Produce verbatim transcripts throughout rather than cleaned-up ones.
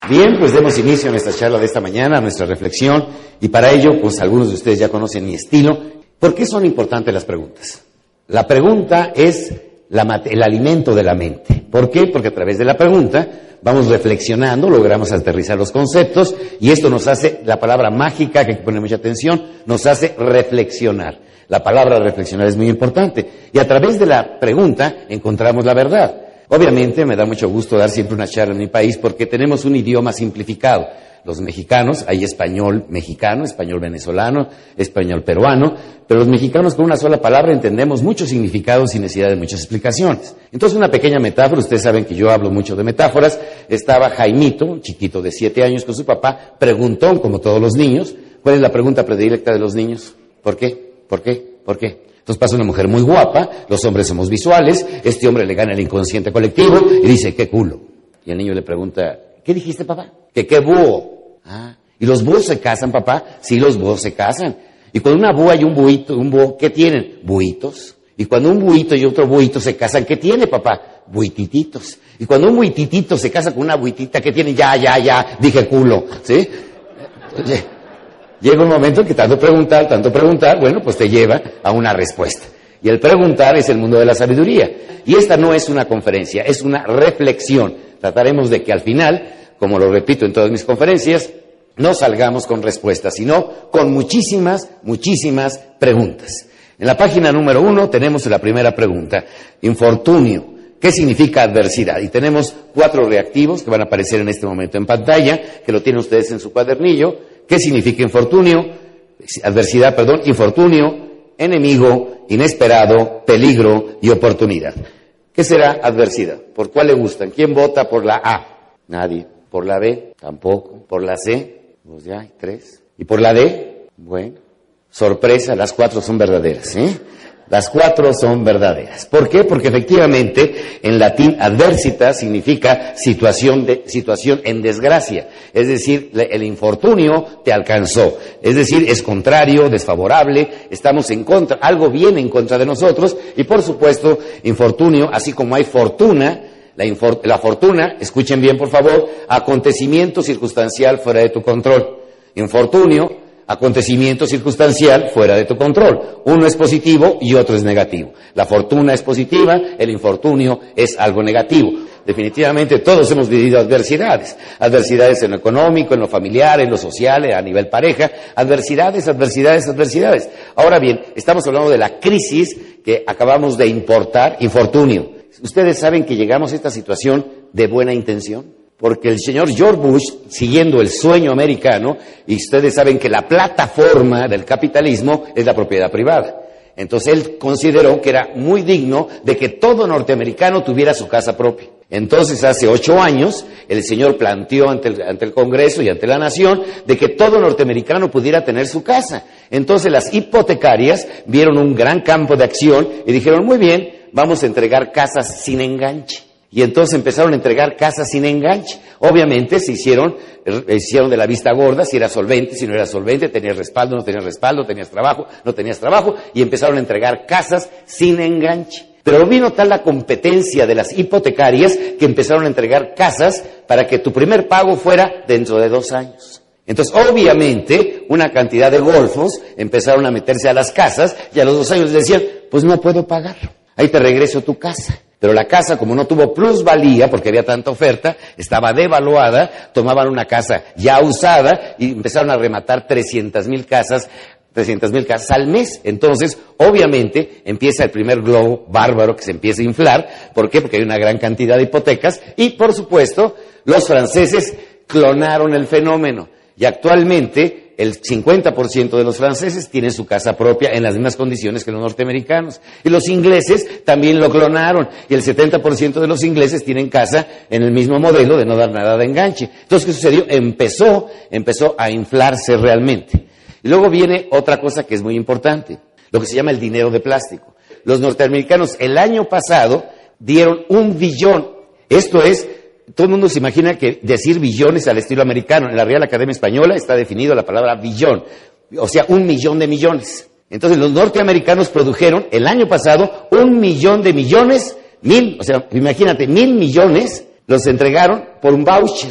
Bien, pues demos inicio a nuestra charla de esta mañana, a nuestra reflexión, y para ello, pues algunos de ustedes ya conocen mi estilo. ¿Por qué son importantes las preguntas? La pregunta es la, el alimento de la mente. ¿Por qué? Porque a través de la pregunta vamos reflexionando, logramos aterrizar los conceptos, y esto nos hace, la palabra mágica, que hay que poner mucha atención, nos hace reflexionar. La palabra reflexionar es muy importante, y a través de la pregunta encontramos la verdad. Obviamente me da mucho gusto dar siempre una charla en mi país porque tenemos un idioma simplificado. Los mexicanos, hay español mexicano, español venezolano, español peruano, pero los mexicanos con una sola palabra entendemos muchos significados sin necesidad de muchas explicaciones. Entonces una pequeña metáfora, ustedes saben que yo hablo mucho de metáforas. Estaba Jaimito, un chiquito de siete años con su papá, preguntó, como todos los niños, ¿cuál es la pregunta predilecta de los niños? ¿Por qué? ¿Por qué? ¿Por qué? Entonces pasa una mujer muy guapa, los hombres somos visuales, este hombre le gana el inconsciente colectivo y dice, ¿qué culo? Y el niño le pregunta, ¿qué dijiste, papá? Que qué búho. Ah, ¿y los búhos se casan, papá? Sí, los búhos se casan. Y cuando una búa y un buito, un búho, ¿qué tienen? Buitos. Y cuando un buito y otro buito se casan, ¿qué tiene, papá? Buitititos. Y cuando un buititito se casa con una buitita, ¿qué tiene? Ya, ya, ya, dije culo, ¿sí? Oye, llega un momento que tanto preguntar, tanto preguntar, bueno, pues te lleva a una respuesta. Y el preguntar es el mundo de la sabiduría. Y esta no es una conferencia, es una reflexión. Trataremos de que al final, como lo repito en todas mis conferencias, no salgamos con respuestas, sino con muchísimas, muchísimas preguntas. En la página número uno tenemos la primera pregunta, infortunio. ¿Qué significa adversidad? Y tenemos cuatro reactivos que van a aparecer en este momento en pantalla, que lo tienen ustedes en su cuadernillo. ¿Qué significa infortunio? Adversidad, perdón, infortunio, enemigo, inesperado, peligro y oportunidad. ¿Qué será adversidad? ¿Por cuál le gustan? ¿Quién vota por la A? Nadie. ¿Por la B? Tampoco. ¿Por la C? Pues ya hay tres. ¿Y por la D? Bueno, sorpresa, las cuatro son verdaderas, ¿eh? Las cuatro son verdaderas. ¿Por qué? Porque efectivamente en latín adversitas significa situación de situación en desgracia. Es decir, el infortunio te alcanzó. Es decir, es contrario, desfavorable, estamos en contra, algo viene en contra de nosotros. Y por supuesto, infortunio, así como hay fortuna, la, infor, la fortuna, escuchen bien por favor, acontecimiento circunstancial fuera de tu control. Infortunio, acontecimiento circunstancial fuera de tu control. Uno es positivo y otro es negativo. La fortuna es positiva, el infortunio es algo negativo. Definitivamente todos hemos vivido adversidades. Adversidades en lo económico, en lo familiar, en lo social, a nivel pareja. Adversidades, adversidades, adversidades. Ahora bien, estamos hablando de la crisis que acabamos de importar, infortunio. ¿Ustedes saben que llegamos a esta situación de buena intención? Porque el señor George Bush, siguiendo el sueño americano, y ustedes saben que la plataforma del capitalismo es la propiedad privada. Entonces él consideró que era muy digno de que todo norteamericano tuviera su casa propia. Entonces hace ocho años el señor planteó ante el, ante el Congreso y ante la nación de que todo norteamericano pudiera tener su casa. Entonces las hipotecarias vieron un gran campo de acción y dijeron, muy bien, vamos a entregar casas sin enganche. Y entonces empezaron a entregar casas sin enganche. Obviamente se hicieron, hicieron de la vista gorda, si era solvente, si no era solvente, tenías respaldo, no tenías respaldo, tenías trabajo, no tenías trabajo, y empezaron a entregar casas sin enganche. Pero vino tal la competencia de las hipotecarias que empezaron a entregar casas para que tu primer pago fuera dentro de dos años. Entonces, obviamente, una cantidad de golfos empezaron a meterse a las casas y a los dos años les decían, pues no puedo pagarlo, ahí te regreso tu casa. Pero la casa, como no tuvo plusvalía, porque había tanta oferta, estaba devaluada, tomaban una casa ya usada y empezaron a rematar trescientas mil casas, trescientas mil casas al mes. Entonces, obviamente, empieza el primer globo bárbaro que se empieza a inflar. ¿Por qué? Porque hay una gran cantidad de hipotecas y, por supuesto, los franceses clonaron el fenómeno. Y actualmente el cincuenta por ciento de los franceses tienen su casa propia en las mismas condiciones que los norteamericanos. Y los ingleses también lo clonaron. Y el setenta por ciento de los ingleses tienen casa en el mismo modelo de no dar nada de enganche. Entonces, ¿qué sucedió? Empezó, empezó a inflarse realmente. Y luego viene otra cosa que es muy importante, lo que se llama el dinero de plástico. Los norteamericanos el año pasado dieron un billón. Esto es, todo el mundo se imagina que decir billones al estilo americano. En la Real Academia Española está definido la palabra billón, o sea, un millón de millones. Entonces los norteamericanos produjeron el año pasado un millón de millones, mil, o sea, imagínate, mil millones los entregaron por un vouchers.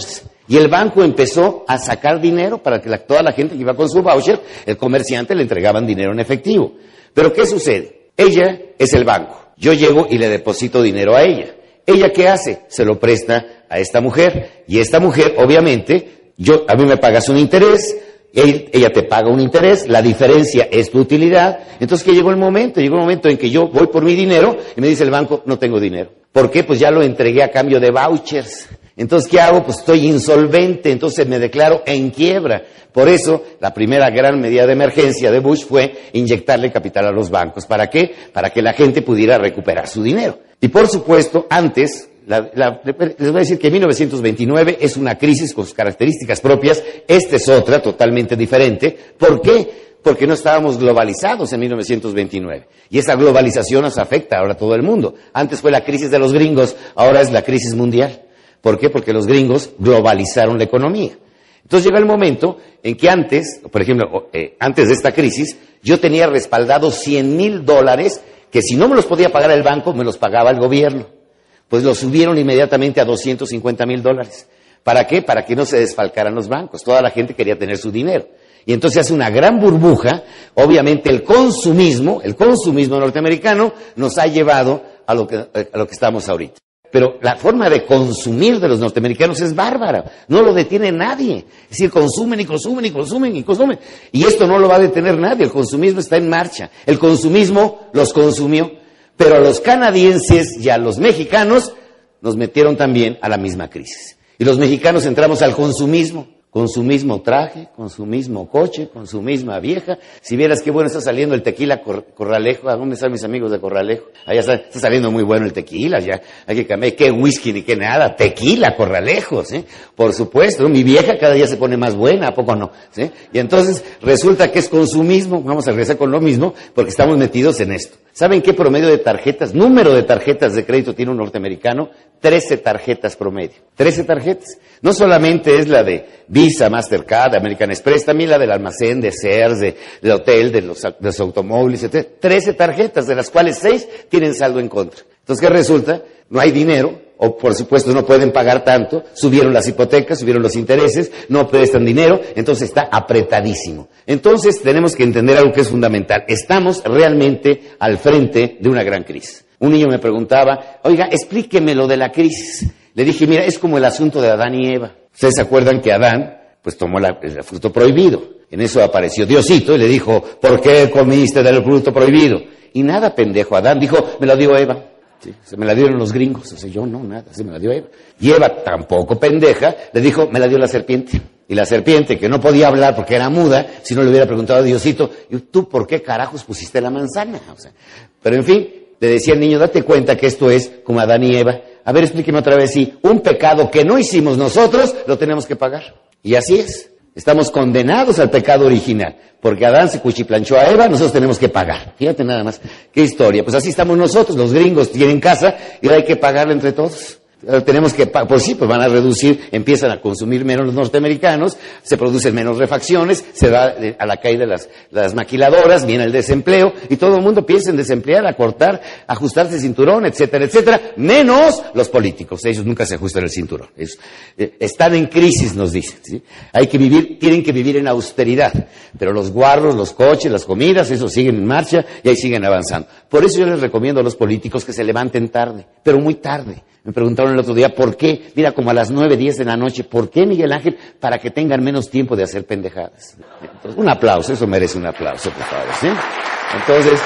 Y el banco empezó a sacar dinero para que la, toda la gente que iba con su voucher, el comerciante le entregaban dinero en efectivo. Pero ¿qué sucede? Ella es el banco. Yo llego y le deposito dinero a ella. ¿Ella qué hace? Se lo presta a esta mujer. Y esta mujer, obviamente, yo, a mí me pagas un interés, ella te paga un interés, la diferencia es tu utilidad. Entonces, ¿qué llegó el momento? Llegó el momento en que yo voy por mi dinero y me dice el banco, no tengo dinero. ¿Por qué? Pues ya lo entregué a cambio de vouchers. Entonces, ¿qué hago? Pues estoy insolvente, entonces me declaro en quiebra. Por eso, la primera gran medida de emergencia de Bush fue inyectarle capital a los bancos. ¿Para qué? Para que la gente pudiera recuperar su dinero. Y por supuesto, antes, la, la, les voy a decir que mil novecientos veintinueve es una crisis con sus características propias. Esta es otra, totalmente diferente. ¿Por qué? Porque no estábamos globalizados en mil novecientos veintinueve. Y esa globalización nos afecta ahora a todo el mundo. Antes fue la crisis de los gringos, ahora es la crisis mundial. ¿Por qué? Porque los gringos globalizaron la economía. Entonces llega el momento en que antes, por ejemplo, eh, antes de esta crisis, yo tenía respaldados cien mil dólares que si no me los podía pagar el banco, me los pagaba el gobierno. Pues los subieron inmediatamente a doscientos cincuenta mil dólares. ¿Para qué? Para que no se desfalcaran los bancos. Toda la gente quería tener su dinero. Y entonces hace una gran burbuja. Obviamente el consumismo, el consumismo norteamericano nos ha llevado a lo que, a lo que estamos ahorita. Pero la forma de consumir de los norteamericanos es bárbara. No lo detiene nadie. Es decir, consumen y consumen y consumen y consumen. Y esto no lo va a detener nadie. El consumismo está en marcha. El consumismo los consumió. Pero a los canadienses y a los mexicanos nos metieron también a la misma crisis. Y los mexicanos entramos al consumismo. Con su mismo traje, con su mismo coche, con su misma vieja. Si vieras qué bueno está saliendo el tequila cor- Corralejo. ¿A dónde están mis amigos de Corralejo? Allá está, está saliendo muy bueno el tequila, ya hay que cambiar. Qué whisky ni qué nada, tequila Corralejos, ¿eh? Por supuesto, mi vieja cada día se pone más buena, ¿a poco no? ¿Sí? Y entonces resulta que es consumismo, vamos a regresar con lo mismo, porque estamos metidos en esto. ¿Saben qué promedio de tarjetas, número de tarjetas de crédito tiene un norteamericano? trece tarjetas promedio. trece tarjetas. No solamente es la de Visa, Mastercard, American Express, también la del almacén, de Sears, de, del hotel, de los, de los automóviles, etcétera. trece tarjetas, de las cuales seis tienen saldo en contra. Entonces, ¿qué resulta? No hay dinero, o por supuesto no pueden pagar tanto, subieron las hipotecas, subieron los intereses, no prestan dinero, entonces está apretadísimo. Entonces tenemos que entender algo que es fundamental. Estamos realmente al frente de una gran crisis. Un niño me preguntaba, oiga, explíqueme lo de la crisis. Le dije, mira, es como el asunto de Adán y Eva. Ustedes se acuerdan que Adán, pues tomó la, el fruto prohibido. En eso apareció Diosito y le dijo, ¿por qué comiste del fruto prohibido? Y nada, pendejo, Adán dijo, me lo dio Eva. Sí, se me la dieron los gringos. O sea, yo no, nada, se me la dio Eva. Y Eva, tampoco pendeja, le dijo, me la dio la serpiente. Y la serpiente, que no podía hablar porque era muda, si no le hubiera preguntado a Diosito, ¿y tú por qué carajos pusiste la manzana? O sea, pero en fin, le decía al niño, date cuenta que esto es como Adán y Eva. A ver, explíqueme otra vez, si un pecado que no hicimos nosotros, lo tenemos que pagar. Y así es. Estamos condenados al pecado original. Porque Adán se cuchiplanchó a Eva, nosotros tenemos que pagar. Fíjate nada más. ¿Qué historia? Pues así estamos nosotros. Los gringos tienen casa y hay que pagarla entre todos. Tenemos que, pues sí, pues van a reducir, empiezan a consumir menos los norteamericanos, se producen menos refacciones, se da a la caída de las, las maquiladoras, viene el desempleo, y todo el mundo piensa en desemplear, a cortar, ajustarse el cinturón, etcétera, etcétera, menos los políticos. Ellos nunca se ajustan el cinturón. Ellos, eh, están en crisis, nos dicen, ¿sí? Hay que vivir, tienen que vivir en austeridad, pero los guarros, los coches, las comidas, eso siguen en marcha y ahí siguen avanzando. Por eso yo les recomiendo a los políticos que se levanten tarde, pero muy tarde. Me preguntaron el otro día, ¿por qué? Mira, como a las nueve, diez de la noche, ¿por qué, Miguel Ángel? Para que tengan menos tiempo de hacer pendejadas. Entonces, un aplauso, eso merece un aplauso, por favor, ¿sí? Entonces,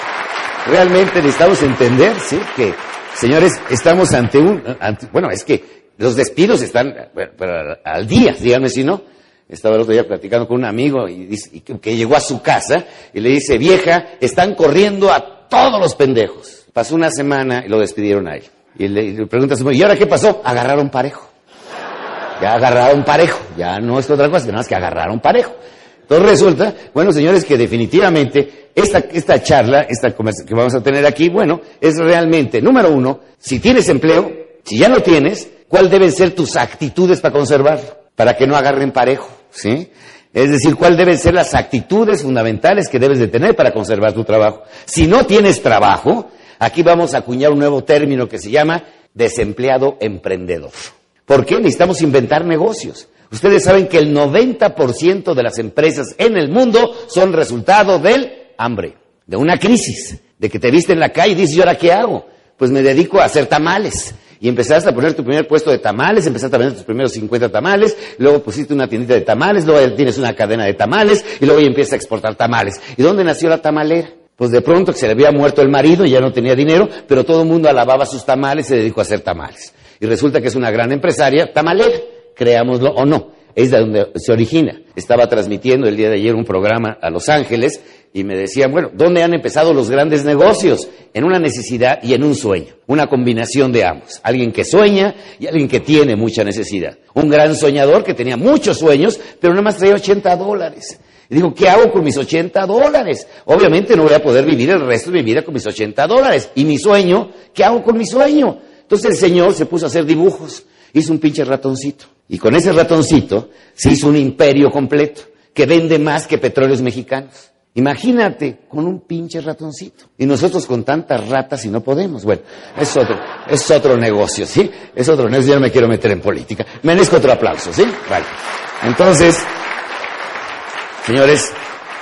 realmente necesitamos entender, ¿sí? Que, señores, estamos ante un, ante, bueno, es que los despidos están, bueno, pero al día, díganme si no. Estaba el otro día platicando con un amigo y dice, y que, que llegó a su casa y le dice, vieja, están corriendo a todos los pendejos. Pasó una semana y lo despidieron a él. Y le, le pregunta a su mujer, ¿y ahora qué pasó? Agarraron parejo. Ya agarraron parejo. Ya no es otra cosa, nada más que agarraron parejo. Entonces resulta, bueno, señores, que definitivamente esta, esta charla, esta conversación que vamos a tener aquí, bueno, es realmente, número uno, si tienes empleo, si ya lo tienes, ¿cuáles deben ser tus actitudes para conservarlo? Para que no agarren parejo, ¿sí? Es decir, ¿cuáles deben ser las actitudes fundamentales que debes de tener para conservar tu trabajo? Si no tienes trabajo, aquí vamos a acuñar un nuevo término que se llama desempleado emprendedor. ¿Por qué? Necesitamos inventar negocios. Ustedes saben que el noventa por ciento de las empresas en el mundo son resultado del hambre, de una crisis, de que te viste en la calle y dices, ¿y ahora qué hago? Pues me dedico a hacer tamales. Y empezaste a poner tu primer puesto de tamales, empezaste a vender tus primeros cincuenta tamales, luego pusiste una tiendita de tamales, luego tienes una cadena de tamales, y luego ya empiezas a exportar tamales. ¿Y dónde nació la tamalera? Pues de pronto que se le había muerto el marido y ya no tenía dinero, pero todo el mundo alababa sus tamales y se dedicó a hacer tamales. Y resulta que es una gran empresaria tamalera, creámoslo o no, es de donde se origina. Estaba transmitiendo el día de ayer un programa a Los Ángeles y me decían, bueno, ¿dónde han empezado los grandes negocios? En una necesidad y en un sueño, una combinación de ambos. Alguien que sueña y alguien que tiene mucha necesidad. Un gran soñador que tenía muchos sueños, pero nada más traía ochenta dólares. Y digo, ¿qué hago con mis ochenta dólares? Obviamente no voy a poder vivir el resto de mi vida con mis ochenta dólares. Y mi sueño, ¿qué hago con mi sueño? Entonces el señor se puso a hacer dibujos. Hizo un pinche ratoncito. Y con ese ratoncito se hizo un imperio completo que vende más que Petróleos Mexicanos. Imagínate, con un pinche ratoncito. Y nosotros con tantas ratas y no podemos. Bueno, es otro, es otro negocio, ¿sí? Es otro negocio, yo no me quiero meter en política. Merezco otro aplauso, ¿sí? Vale. Entonces, señores,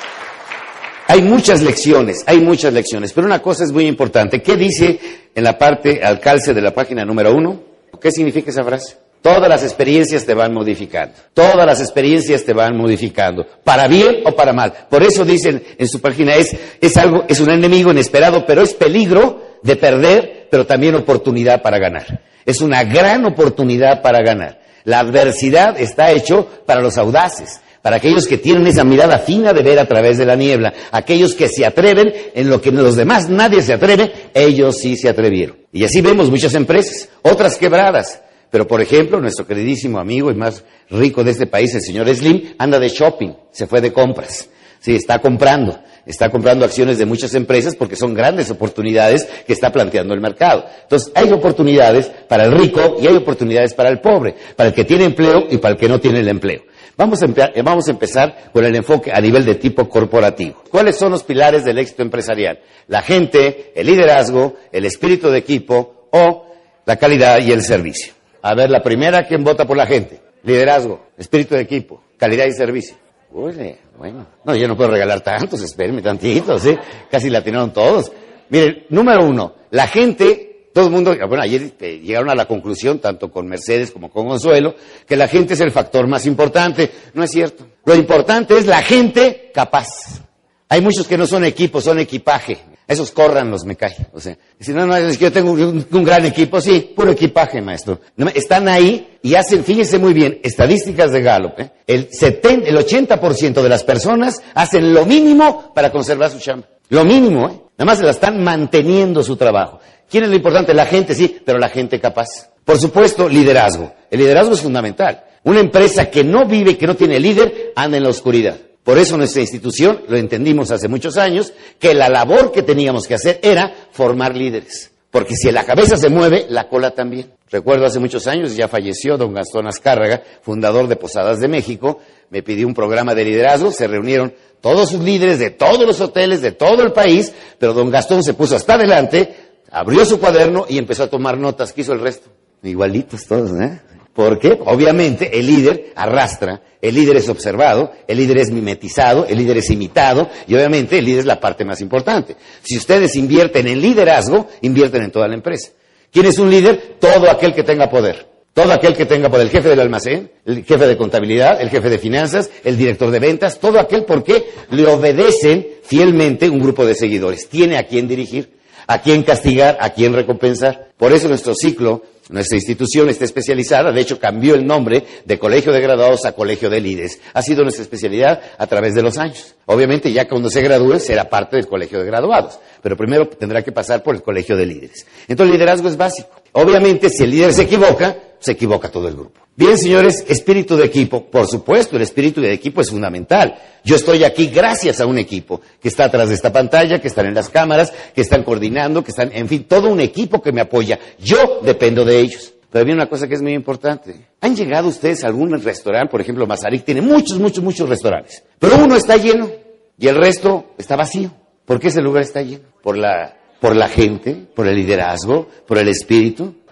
hay muchas lecciones, hay muchas lecciones, pero una cosa es muy importante. ¿Qué dice en la parte, al calce de la página número uno? ¿Qué significa esa frase? Todas las experiencias te van modificando. Todas las experiencias te van modificando. Para bien o para mal. Por eso dicen en su página, es, es algo, es un enemigo inesperado, pero es peligro de perder, pero también oportunidad para ganar. Es una gran oportunidad para ganar. La adversidad está hecho para los audaces, para aquellos que tienen esa mirada fina de ver a través de la niebla, aquellos que se atreven en lo que los demás nadie se atreve, ellos sí se atrevieron. Y así vemos muchas empresas, otras quebradas. Pero, por ejemplo, nuestro queridísimo amigo y más rico de este país, el señor Slim, anda de shopping, se fue de compras. Sí, está comprando, está comprando acciones de muchas empresas porque son grandes oportunidades que está planteando el mercado. Entonces, hay oportunidades para el rico y hay oportunidades para el pobre, para el que tiene empleo y para el que no tiene el empleo. Vamos a, empe- vamos a empezar con el enfoque a nivel de tipo corporativo. ¿Cuáles son los pilares del éxito empresarial? La gente, el liderazgo, el espíritu de equipo o la calidad y el servicio. A ver, la primera, ¿quién vota por la gente? Liderazgo, espíritu de equipo, calidad y servicio. Uy, bueno, no, yo no puedo regalar tantos, espérenme tantito, ¿sí? Casi la atinaron todos. Miren, número uno, la gente, todo el mundo, bueno, ayer eh, llegaron a la conclusión, tanto con Mercedes como con Consuelo, que la gente es el factor más importante. No es cierto. Lo importante es la gente capaz. Hay muchos que no son equipos, son equipaje. Esos córranlos, me cae. O sea, si no, no, es que yo tengo un, un gran equipo, sí, puro equipaje, maestro. Están ahí y hacen, fíjense muy bien, estadísticas de Gallup, ¿eh? el setenta, el ochenta por ciento de las personas hacen lo mínimo para conservar su chamba. Lo mínimo, ¿eh? Nada más se la están manteniendo su trabajo. ¿Quién es lo importante? La gente, sí, pero la gente capaz. Por supuesto, liderazgo. El liderazgo es fundamental. Una empresa que no vive, que no tiene líder, anda en la oscuridad. Por eso nuestra institución, lo entendimos hace muchos años, que la labor que teníamos que hacer era formar líderes. Porque si la cabeza se mueve, la cola también. Recuerdo hace muchos años, ya falleció don Gastón Azcárraga, fundador de Posadas de México, me pidió un programa de liderazgo, se reunieron todos sus líderes de todos los hoteles, de todo el país, pero don Gastón se puso hasta adelante, abrió su cuaderno y empezó a tomar notas. ¿Qué hizo el resto? Igualitos todos, ¿eh? Porque, obviamente, el líder arrastra, el líder es observado, el líder es mimetizado, el líder es imitado, y obviamente el líder es la parte más importante. Si ustedes invierten en liderazgo, invierten en toda la empresa. ¿Quién es un líder? Todo aquel que tenga poder. Todo aquel que tenga poder. El jefe del almacén, el jefe de contabilidad, el jefe de finanzas, el director de ventas, todo aquel porque le obedecen fielmente un grupo de seguidores. Tiene a quién dirigir, a quién castigar, a quién recompensar. Por eso nuestro ciclo, nuestra institución está especializada, de hecho cambió el nombre de Colegio de Graduados a Colegio de Líderes. Ha sido nuestra especialidad a través de los años. Obviamente ya cuando se gradúe será parte del Colegio de Graduados, pero primero tendrá que pasar por el Colegio de Líderes. Entonces el liderazgo es básico. Obviamente si el líder se equivoca, se equivoca todo el grupo. Bien, señores, espíritu de equipo. Por supuesto, el espíritu de equipo es fundamental. Yo estoy aquí gracias a un equipo que está atrás de esta pantalla, que están en las cámaras, que están coordinando, que están, en fin, todo un equipo que me apoya. Yo dependo de ellos. Pero viene una cosa que es muy importante. ¿Han llegado ustedes a algún restaurante? Por ejemplo, Mazarik tiene muchos, muchos, muchos restaurantes. Pero uno está lleno y el resto está vacío. ¿Por qué ese lugar está lleno? Por la, por la gente, por el liderazgo, por el espíritu.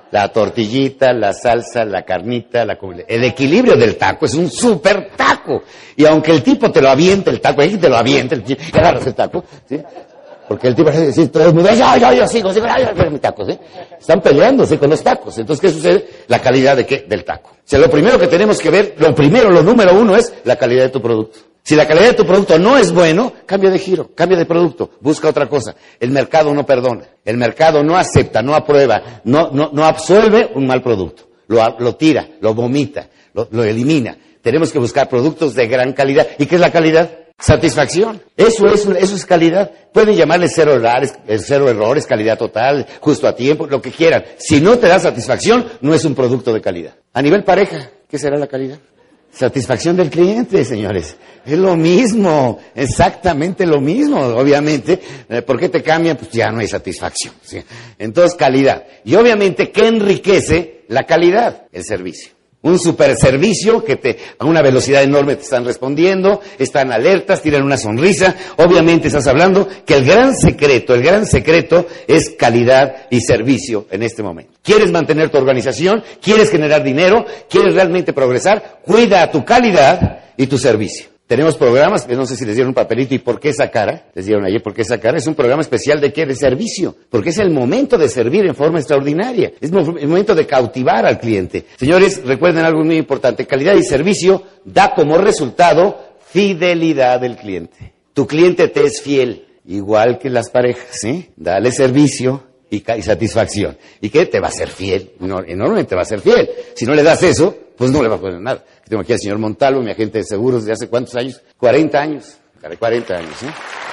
La tortillita, la salsa, la carnita, la comida. El equilibrio del taco es un súper taco. Y aunque el tipo te lo aviente el taco, ahí te lo avienta, el tipo, agarras el taco, ¿sí? Porque el tipo dice, todo el mundo, yo, yo, yo sigo, sigo, yo, yo, mi taco, ¿sí? Están peleándose con los tacos. Entonces, ¿qué sucede? La calidad de qué? Del taco. O sea, lo primero que tenemos que ver, lo primero, lo número uno es la calidad de tu producto. Si la calidad de tu producto no es bueno, cambia de giro, cambia de producto, busca otra cosa. El mercado no perdona, el mercado no acepta, no aprueba, no, no, no absuelve un mal producto. Lo, lo tira, lo vomita, lo, lo elimina. Tenemos que buscar productos de gran calidad. ¿Y qué es la calidad? Satisfacción. Eso es, eso es calidad. Pueden llamarle cero errores, cero errores, calidad total, justo a tiempo, lo que quieran. Si no te da satisfacción, no es un producto de calidad. A nivel pareja, ¿qué será la calidad? Satisfacción del cliente, señores. Es lo mismo, exactamente lo mismo, obviamente. ¿Por qué te cambian? Pues ya no hay satisfacción, ¿sí? Entonces, calidad. Y obviamente, ¿qué enriquece la calidad? El servicio. Un super servicio que te, a una velocidad enorme te están respondiendo, están alertas, tiran una sonrisa. Obviamente estás hablando que el gran secreto, el gran secreto es calidad y servicio en este momento. ¿Quieres mantener tu organización? ¿Quieres generar dinero? ¿Quieres realmente progresar? Cuida tu calidad y tu servicio. Tenemos programas, no sé si les dieron un papelito, ¿y por qué esa cara? Les dieron ayer, ¿por qué esa cara? Es un programa especial de qué? De servicio, porque es el momento de servir en forma extraordinaria, es el momento de cautivar al cliente. Señores, recuerden algo muy importante, calidad y servicio da como resultado fidelidad del cliente. Tu cliente te es fiel, igual que las parejas, ¿sí? Dale servicio y, y satisfacción. ¿Y qué? Te va a ser fiel, no, enormemente va a ser fiel. Si no le das eso, pues no le va a poner nada. Tengo aquí al señor Montalvo, mi agente de seguros, ¿de hace cuántos años? cuarenta años. cuarenta años, ¿eh?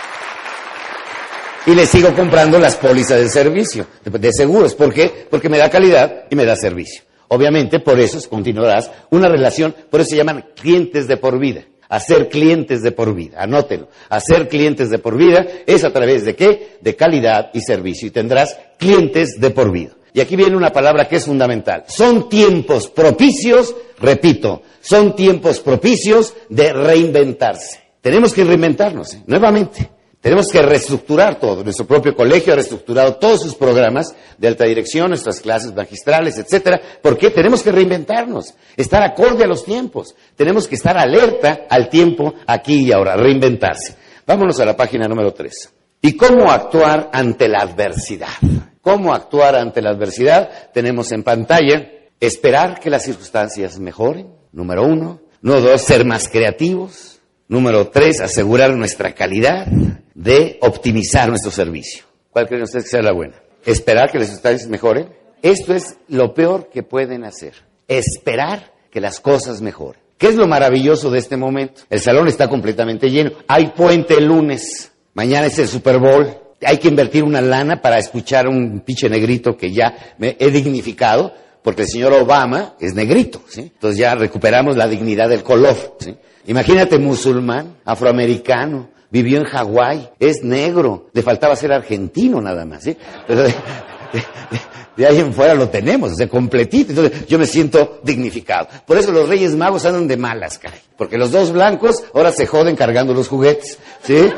Y le sigo comprando las pólizas de servicio, de, de seguros. ¿Por qué? Porque me da calidad y me da servicio. Obviamente, por eso continuarás una relación, por eso se llaman clientes de por vida. Hacer clientes de por vida, anótelo. Hacer clientes de por vida es a través de qué? De calidad y servicio. Y tendrás clientes de por vida. Y aquí viene una palabra que es fundamental. Son tiempos propicios, repito, son tiempos propicios de reinventarse. Tenemos que reinventarnos, ¿eh? Nuevamente. Tenemos que reestructurar todo. Nuestro propio colegio ha reestructurado todos sus programas de alta dirección, nuestras clases magistrales, etcétera. ¿Por qué? Tenemos que reinventarnos, estar acorde a los tiempos. Tenemos que estar alerta al tiempo aquí y ahora, reinventarse. Vámonos a la página número tres. ¿Y cómo actuar ante la adversidad? ¿Cómo actuar ante la adversidad? Tenemos en pantalla, esperar que las circunstancias mejoren, número uno. Número dos, ser más creativos. Número tres, asegurar nuestra calidad de optimizar nuestro servicio. ¿Cuál creen ustedes que sea la buena? Esperar que las circunstancias mejoren. Esto es lo peor que pueden hacer. Esperar que las cosas mejoren. ¿Qué es lo maravilloso de este momento? El salón está completamente lleno. Hay puente el lunes. Mañana es el Super Bowl. Hay que invertir una lana para escuchar a un pinche negrito que ya me he dignificado, porque el señor Obama es negrito, ¿sí? Entonces ya recuperamos la dignidad del color, ¿sí? Imagínate, musulmán, afroamericano, vivió en Hawái, es negro, le faltaba ser argentino nada más, ¿sí? Pero de, de, de, de ahí en fuera lo tenemos, o sea, completito. Entonces yo me siento dignificado. Por eso los Reyes Magos andan de malas, caray, porque los dos blancos ahora se joden cargando los juguetes, ¿sí?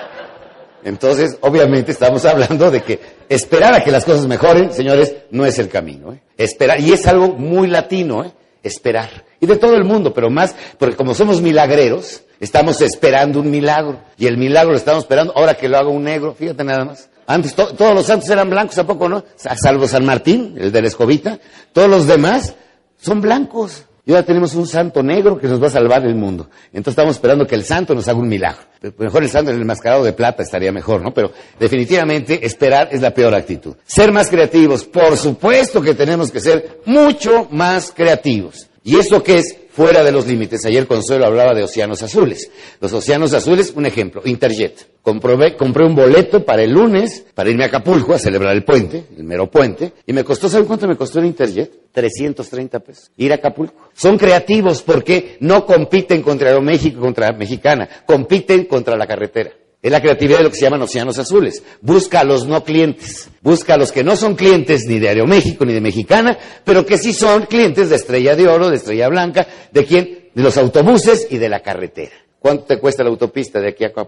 Entonces, obviamente, estamos hablando de que esperar a que las cosas mejoren, señores, no es el camino, ¿eh? Esperar, y es algo muy latino, ¿eh? Esperar. Y de todo el mundo, pero más, porque como somos milagreros, estamos esperando un milagro. Y el milagro lo estamos esperando, ahora que lo haga un negro, fíjate nada más. Antes to- todos los santos eran blancos, ¿a poco no? Salvo San Martín, el de la escobita. Todos los demás son blancos. Y ahora tenemos un santo negro que nos va a salvar el mundo. Entonces estamos esperando que el santo nos haga un milagro. Mejor el santo en el enmascarado de plata estaría mejor, ¿no? Pero definitivamente esperar es la peor actitud. Ser más creativos, por supuesto que tenemos que ser mucho más creativos. ¿Y eso qué es? Fuera de los límites. Ayer Consuelo hablaba de océanos azules. Los océanos azules, un ejemplo, Interjet. Comprobé, compré un boleto para el lunes, para irme a Acapulco a celebrar el puente, el mero puente, y me costó, ¿saben cuánto me costó el Interjet? trescientos treinta pesos. Ir a Acapulco. Son creativos porque no compiten contra Aeroméxico, contra Mexicana, compiten contra la carretera. Es la creatividad de lo que se llaman océanos azules. Busca a los no clientes. Busca a los que no son clientes ni de Aeroméxico ni de Mexicana, pero que sí son clientes de Estrella de Oro, de Estrella Blanca, ¿de quién? De los autobuses y de la carretera. ¿Cuánto te cuesta la autopista de aquí a Acapulco?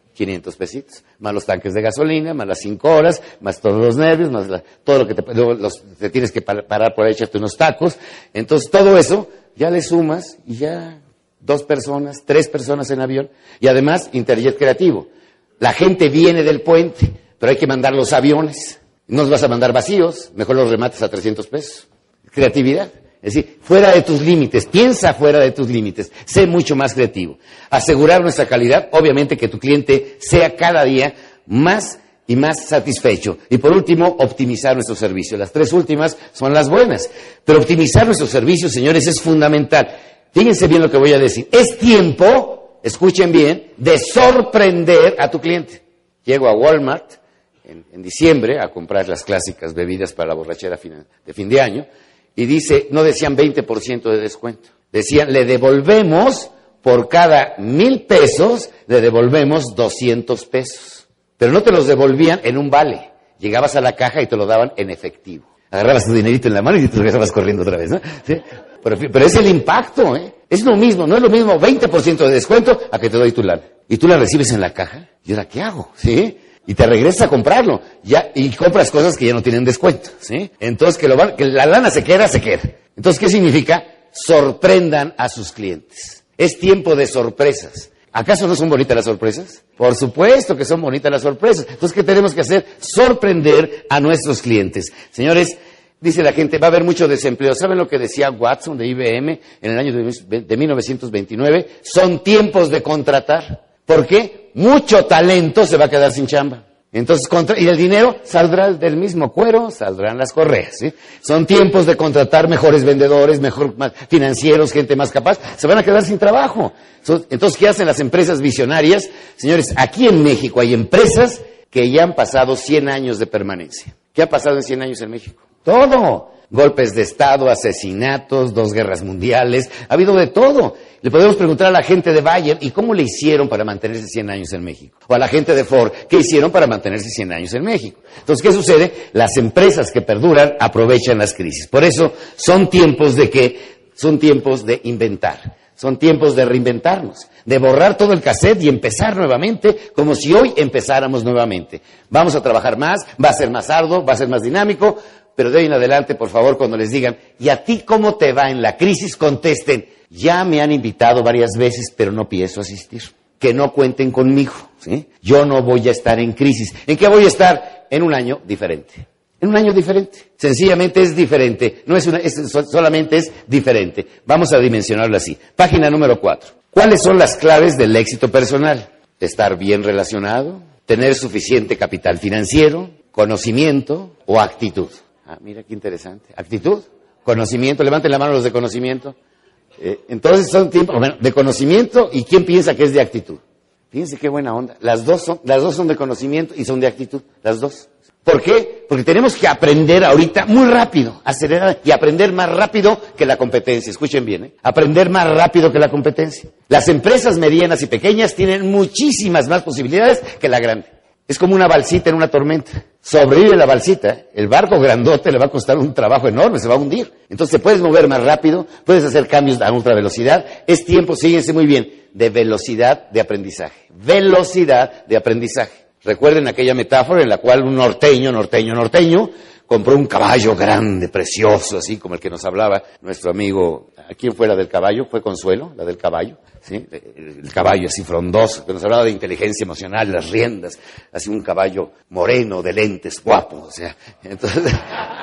quinientos pesitos, más los tanques de gasolina, más las cinco horas, más todos los nervios, más la, todo lo que te, luego los, te tienes que parar por ahí, echarte unos tacos. Entonces todo eso ya le sumas y ya dos personas, tres personas en avión y además Interjet creativo. La gente viene del puente, pero hay que mandar los aviones. No los vas a mandar vacíos, mejor los remates a trescientos pesos. Creatividad. Es decir, fuera de tus límites, piensa fuera de tus límites, sé mucho más creativo. Asegurar nuestra calidad, obviamente que tu cliente sea cada día más y más satisfecho. Y por último, optimizar nuestro servicio. Las tres últimas son las buenas. Pero optimizar nuestros servicios, señores, es fundamental. Fíjense bien lo que voy a decir. Es tiempo, escuchen bien, de sorprender a tu cliente. Llego a Walmart en, en diciembre a comprar las clásicas bebidas para la borrachera fin, de fin de año. Y dice, no decían veinte por ciento de descuento. Decían, le devolvemos por cada mil pesos, le devolvemos doscientos pesos. Pero no te los devolvían en un vale. Llegabas a la caja y te lo daban en efectivo. Agarrabas tu dinerito en la mano y te regresabas corriendo otra vez, ¿no? ¿Sí? Pero, pero es el impacto, ¿eh? Es lo mismo, no es lo mismo veinte por ciento de descuento a que te doy tu lana. Y tú la recibes en la caja. ¿Y ahora qué hago? ¿Sí? Y te regresas a comprarlo, ya, y compras cosas que ya no tienen descuento, ¿sí? Entonces, que, lo van, que la lana se queda, se queda. Entonces, ¿qué significa? Sorprendan a sus clientes. Es tiempo de sorpresas. ¿Acaso no son bonitas las sorpresas? Por supuesto que son bonitas las sorpresas. Entonces, ¿qué tenemos que hacer? Sorprender a nuestros clientes. Señores, dice la gente, va a haber mucho desempleo. ¿Saben lo que decía Watson de I B M en el año de mil novecientos veintinueve? Son tiempos de contratar. ¿Por qué? Mucho talento se va a quedar sin chamba. Entonces, contra, y el dinero saldrá del mismo cuero, saldrán las correas, ¿sí? Son tiempos de contratar mejores vendedores, mejor más financieros, gente más capaz, se van a quedar sin trabajo. Entonces, ¿qué hacen las empresas visionarias? Señores, aquí en México hay empresas que ya han pasado cien años de permanencia. ¿Qué ha pasado en cien años en México? Todo. Golpes de Estado, asesinatos, dos guerras mundiales, ha habido de todo. Le podemos preguntar a la gente de Bayer, ¿y cómo le hicieron para mantenerse cien años en México? O a la gente de Ford, ¿qué hicieron para mantenerse cien años en México? Entonces, ¿qué sucede? Las empresas que perduran aprovechan las crisis. Por eso, son tiempos de qué? Son tiempos de inventar. Son tiempos de reinventarnos, de borrar todo el cassette y empezar nuevamente, como si hoy empezáramos nuevamente. Vamos a trabajar más, va a ser más arduo, va a ser más dinámico, pero de ahí en adelante, por favor, cuando les digan, ¿y a ti cómo te va en la crisis? Contesten, ya me han invitado varias veces, pero no pienso asistir. Que no cuenten conmigo, ¿sí? Yo no voy a estar en crisis. ¿En qué voy a estar? En un año diferente. En un año diferente. Sencillamente es diferente. No es una, es, solamente es diferente. Vamos a dimensionarlo así. Página número cuatro. ¿Cuáles son las claves del éxito personal? Estar bien relacionado, tener suficiente capital financiero, conocimiento o actitud. Ah, mira qué interesante. Actitud, conocimiento, levanten la mano los de conocimiento. Eh, entonces son tiempos, bueno, de conocimiento, ¿y quién piensa que es de actitud? Fíjense qué buena onda. Las dos son, las dos son de conocimiento y son de actitud, las dos. ¿Por qué? Porque tenemos que aprender ahorita muy rápido, acelerar y aprender más rápido que la competencia. Escuchen bien, ¿eh? Aprender más rápido que la competencia. Las empresas medianas y pequeñas tienen muchísimas más posibilidades que la grande. Es como una balsita en una tormenta. Sobrevive la balsita, el barco grandote le va a costar un trabajo enorme, se va a hundir. Entonces te puedes mover más rápido, puedes hacer cambios a ultra velocidad. Es tiempo, síguense muy bien, de velocidad de aprendizaje. Velocidad de aprendizaje. Recuerden aquella metáfora en la cual un norteño, norteño, norteño, compró un caballo grande, precioso, así como el que nos hablaba nuestro amigo. ¿A quién fue la del caballo? ¿Fue Consuelo, la del caballo? ¿Sí? El caballo así frondoso, que nos hablaba de inteligencia emocional, las riendas, así un caballo moreno, de lentes, guapo, o sea, entonces,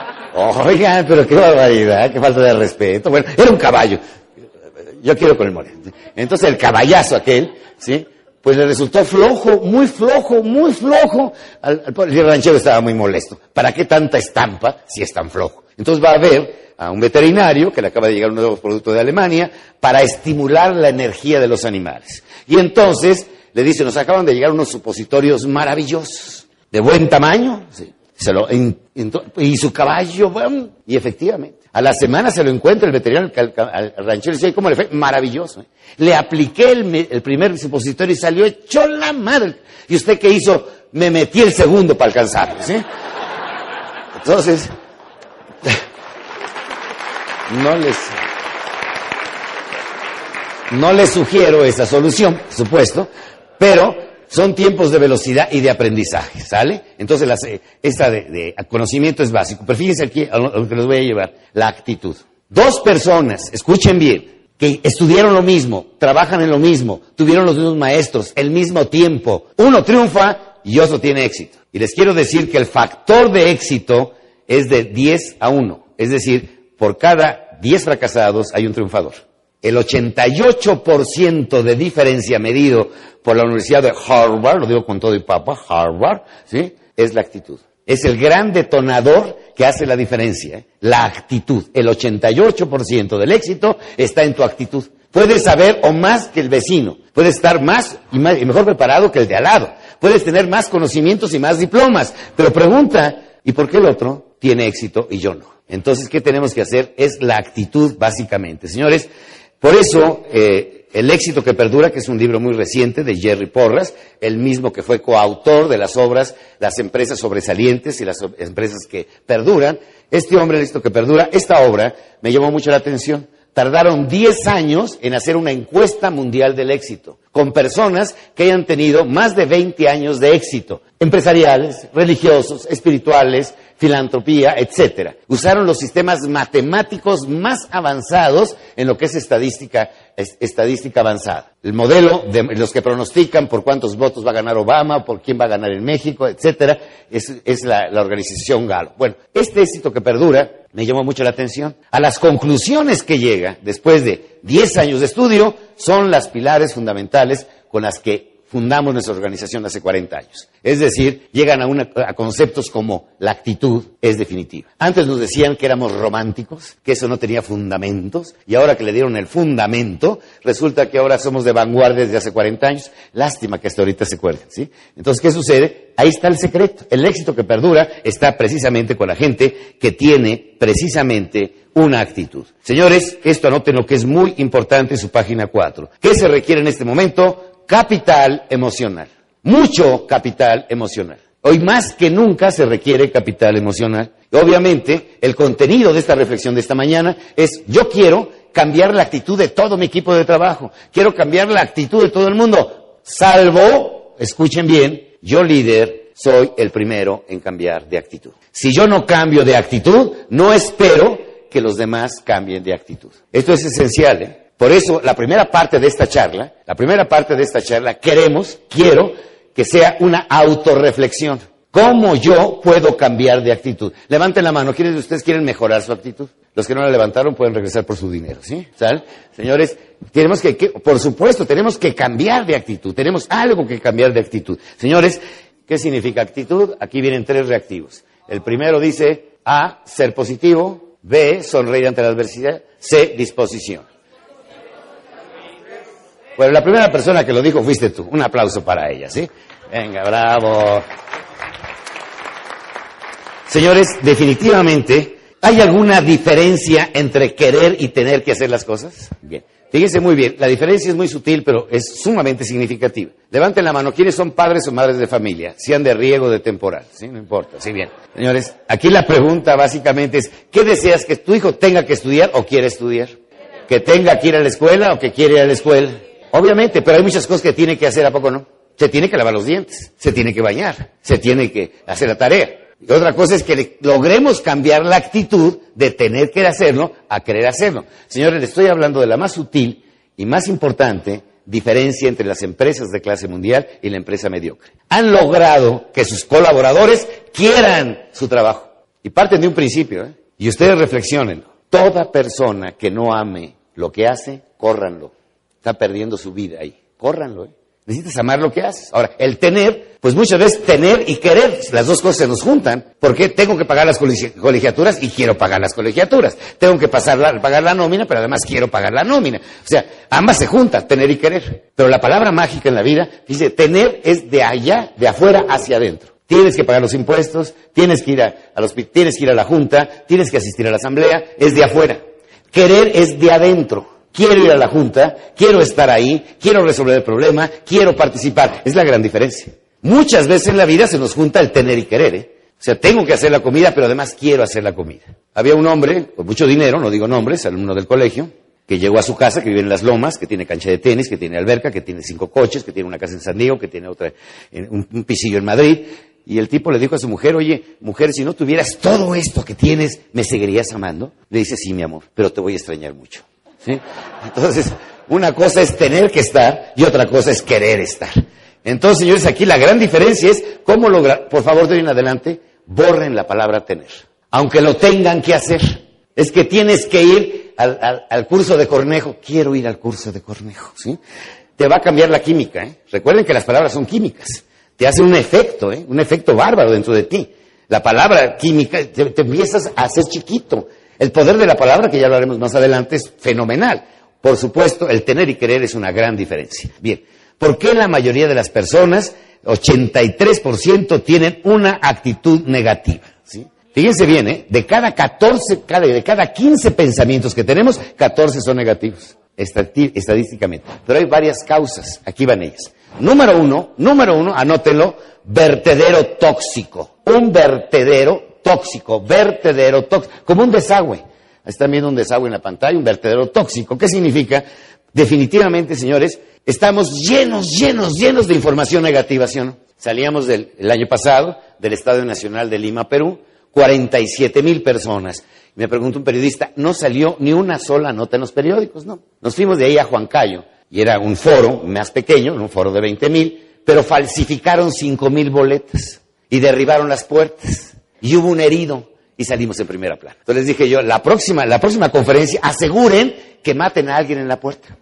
oigan, pero qué barbaridad, qué falta de respeto. Bueno, era un caballo, yo quiero con el moreno. Entonces el caballazo aquel, ¿sí? Pues le resultó flojo, muy flojo, muy flojo. Al, al, el ranchero estaba muy molesto. ¿Para qué tanta estampa si es tan flojo? Entonces va a ver a un veterinario que le acaba de llegar un nuevo producto de Alemania para estimular la energía de los animales. Y entonces le dice, nos acaban de llegar unos supositorios maravillosos, de buen tamaño, sí. Se lo, en, en, y su caballo, bueno, y efectivamente, a la semana se lo encuentra el veterinario, al, al, al ranchero, y dice, ¿cómo le fue? Maravilloso. ¿eh? Le apliqué el, el primer supositorio y salió hecho la madre. ¿Y usted qué hizo? Me metí el segundo para alcanzarlo, ¿sí? Entonces, no les, no les sugiero esa solución, por supuesto, pero son tiempos de velocidad y de aprendizaje, ¿sale? Entonces, las, eh, esta de, de conocimiento es básico. Pero fíjense aquí a lo, a lo que les voy a llevar, la actitud. Dos personas, escuchen bien, que estudiaron lo mismo, trabajan en lo mismo, tuvieron los mismos maestros, el mismo tiempo. Uno triunfa y otro tiene éxito. Y les quiero decir que el factor de éxito es de diez a uno. Es decir, por cada diez fracasados hay un triunfador. El ochenta y ocho por ciento de diferencia medido por la Universidad de Harvard, lo digo con todo y papa, Harvard, ¿sí? Es la actitud. Es el gran detonador que hace la diferencia, ¿eh? La actitud. El ochenta y ocho por ciento del éxito está en tu actitud. Puedes saber o más que el vecino. Puedes estar más y, más y mejor preparado que el de al lado. Puedes tener más conocimientos y más diplomas. Pero pregunta, ¿y por qué el otro tiene éxito y yo no? Entonces, ¿qué tenemos que hacer? Es la actitud, básicamente. Señores, por eso, eh, El éxito que perdura, que es un libro muy reciente de Jerry Porras, el mismo que fue coautor de las obras Las empresas sobresalientes y las empresas que perduran. Este hombre, El éxito que perdura, esta obra me llamó mucho la atención. Tardaron diez años en hacer una encuesta mundial del éxito, con personas que hayan tenido más de veinte años de éxito, empresariales, religiosos, espirituales, filantropía, etcétera. Usaron los sistemas matemáticos más avanzados en lo que es estadística, es, estadística avanzada. El modelo de los que pronostican por cuántos votos va a ganar Obama, por quién va a ganar en México, etcétera, es, es la, la organización Gallup. Bueno, este éxito que perdura me llamó mucho la atención. A las conclusiones que llega después de diez años de estudio son las pilares fundamentales con las que fundamos nuestra organización hace cuarenta años. Es decir, llegan a, una, a conceptos como la actitud es definitiva. Antes nos decían que éramos románticos, que eso no tenía fundamentos, y ahora que le dieron el fundamento, resulta que ahora somos de vanguardia desde hace cuarenta años. Lástima que hasta ahorita se acuerden, ¿sí? Entonces, ¿qué sucede? Ahí está el secreto. El éxito que perdura está precisamente con la gente que tiene precisamente una actitud. Señores, esto anoten lo que es muy importante en su página cuatro. ¿Qué se requiere en este momento? Capital emocional, mucho capital emocional. Hoy más que nunca se requiere capital emocional. Obviamente, el contenido de esta reflexión de esta mañana es: yo quiero cambiar la actitud de todo mi equipo de trabajo, quiero cambiar la actitud de todo el mundo, salvo, escuchen bien, yo líder soy el primero en cambiar de actitud. Si yo no cambio de actitud, no espero que los demás cambien de actitud. Esto es esencial, ¿eh? Por eso, la primera parte de esta charla, la primera parte de esta charla, queremos, quiero, que sea una autorreflexión. ¿Cómo yo puedo cambiar de actitud? Levanten la mano. ¿Quiénes de ustedes quieren mejorar su actitud? Los que no la levantaron pueden regresar por su dinero, ¿sí? ¿Sale? Señores, tenemos que, que, por supuesto, tenemos que cambiar de actitud. Tenemos algo que cambiar de actitud. Señores, ¿qué significa actitud? Aquí vienen tres reactivos. El primero dice A, ser positivo. B, sonreír ante la adversidad. C, disposición. Bueno, la primera persona que lo dijo fuiste tú. Un aplauso para ella, ¿sí? Venga, bravo. Señores, definitivamente, ¿hay alguna diferencia entre querer y tener que hacer las cosas? Bien. Fíjense muy bien, la diferencia es muy sutil, pero es sumamente significativa. Levanten la mano, ¿quiénes son padres o madres de familia? Sean de riego o de temporal, ¿sí? No importa, sí, bien. Señores, aquí la pregunta básicamente es: ¿qué deseas que tu hijo tenga que estudiar o quiere estudiar? ¿Que tenga que ir a la escuela o que quiere ir a la escuela? Obviamente, pero hay muchas cosas que tiene que hacer, ¿a poco no? Se tiene que lavar los dientes, se tiene que bañar, se tiene que hacer la tarea. Y otra cosa es que le, logremos cambiar la actitud de tener que hacerlo a querer hacerlo. Señores, les estoy hablando de la más sutil y más importante diferencia entre las empresas de clase mundial y la empresa mediocre. Han logrado que sus colaboradores quieran su trabajo. Y parten de un principio, ¿eh? Y ustedes reflexionen. Toda persona que no ame lo que hace, córranlo. Está perdiendo su vida ahí. Córranlo, ¿eh? Necesitas amar lo que haces. Ahora, el tener, pues muchas veces tener y querer, las dos cosas se nos juntan. Porque tengo que pagar las colegiaturas y quiero pagar las colegiaturas. Tengo que pasar la, pagar la nómina, pero además quiero pagar la nómina. O sea, ambas se juntan, tener y querer. Pero la palabra mágica en la vida dice: tener es de allá, de afuera hacia adentro. Tienes que pagar los impuestos, tienes que ir a, a los, tienes que ir a la junta, tienes que asistir a la asamblea, es de afuera. Querer es de adentro. Quiero ir a la junta, quiero estar ahí, quiero resolver el problema, quiero participar. Es la gran diferencia. Muchas veces en la vida se nos junta el tener y querer, ¿eh? O sea, tengo que hacer la comida, pero además quiero hacer la comida. Había un hombre con mucho dinero, no digo nombres, alumno del colegio, que llegó a su casa, que vive en Las Lomas, que tiene cancha de tenis, que tiene alberca, que tiene cinco coches, que tiene una casa en San Diego, que tiene otra, un, un pisillo en Madrid. Y el tipo le dijo a su mujer, oye, mujer, si no tuvieras todo esto que tienes, ¿me seguirías amando? Le dice, sí, mi amor, pero te voy a extrañar mucho. ¿Sí? Entonces, una cosa es tener que estar y otra cosa es querer estar. Entonces, señores, aquí la gran diferencia es cómo lograr, por favor, de hoy en adelante, borren la palabra tener. Aunque lo tengan que hacer. Es que tienes que ir al, al, al curso de Cornejo. Quiero ir al curso de Cornejo, ¿sí? Te va a cambiar la química, ¿eh? Recuerden que las palabras son químicas. Te hace un efecto, ¿eh? Un efecto bárbaro dentro de ti. La palabra química, te, te empiezas a hacer chiquito. El poder de la palabra, que ya lo haremos más adelante, es fenomenal. Por supuesto, el tener y querer es una gran diferencia. Bien, ¿por qué la mayoría de las personas, ochenta y tres por ciento, tienen una actitud negativa? ¿Sí? Fíjense bien, ¿eh? De cada catorce, cada, de cada quince pensamientos que tenemos, catorce son negativos, estati- estadísticamente. Pero hay varias causas, aquí van ellas. Número uno, número uno, anótenlo, vertedero tóxico. Un vertedero tóxico, vertedero tóxico, como un desagüe. Están viendo un desagüe en la pantalla, un vertedero tóxico. ¿Qué significa? Definitivamente, señores, estamos llenos, llenos, llenos de información negativa, ¿sí o no? Salíamos del, el año pasado del Estadio Nacional de Lima, Perú, cuarenta y siete mil personas. Me preguntó un periodista, no salió ni una sola nota en los periódicos, no. Nos fuimos de ahí a Huancayo, y era un foro más pequeño, un foro de veinte mil, pero falsificaron cinco mil boletas, y derribaron las puertas, y hubo un herido, y salimos en primera plana. Entonces les dije yo, la próxima, la próxima conferencia, aseguren que maten a alguien en la puerta.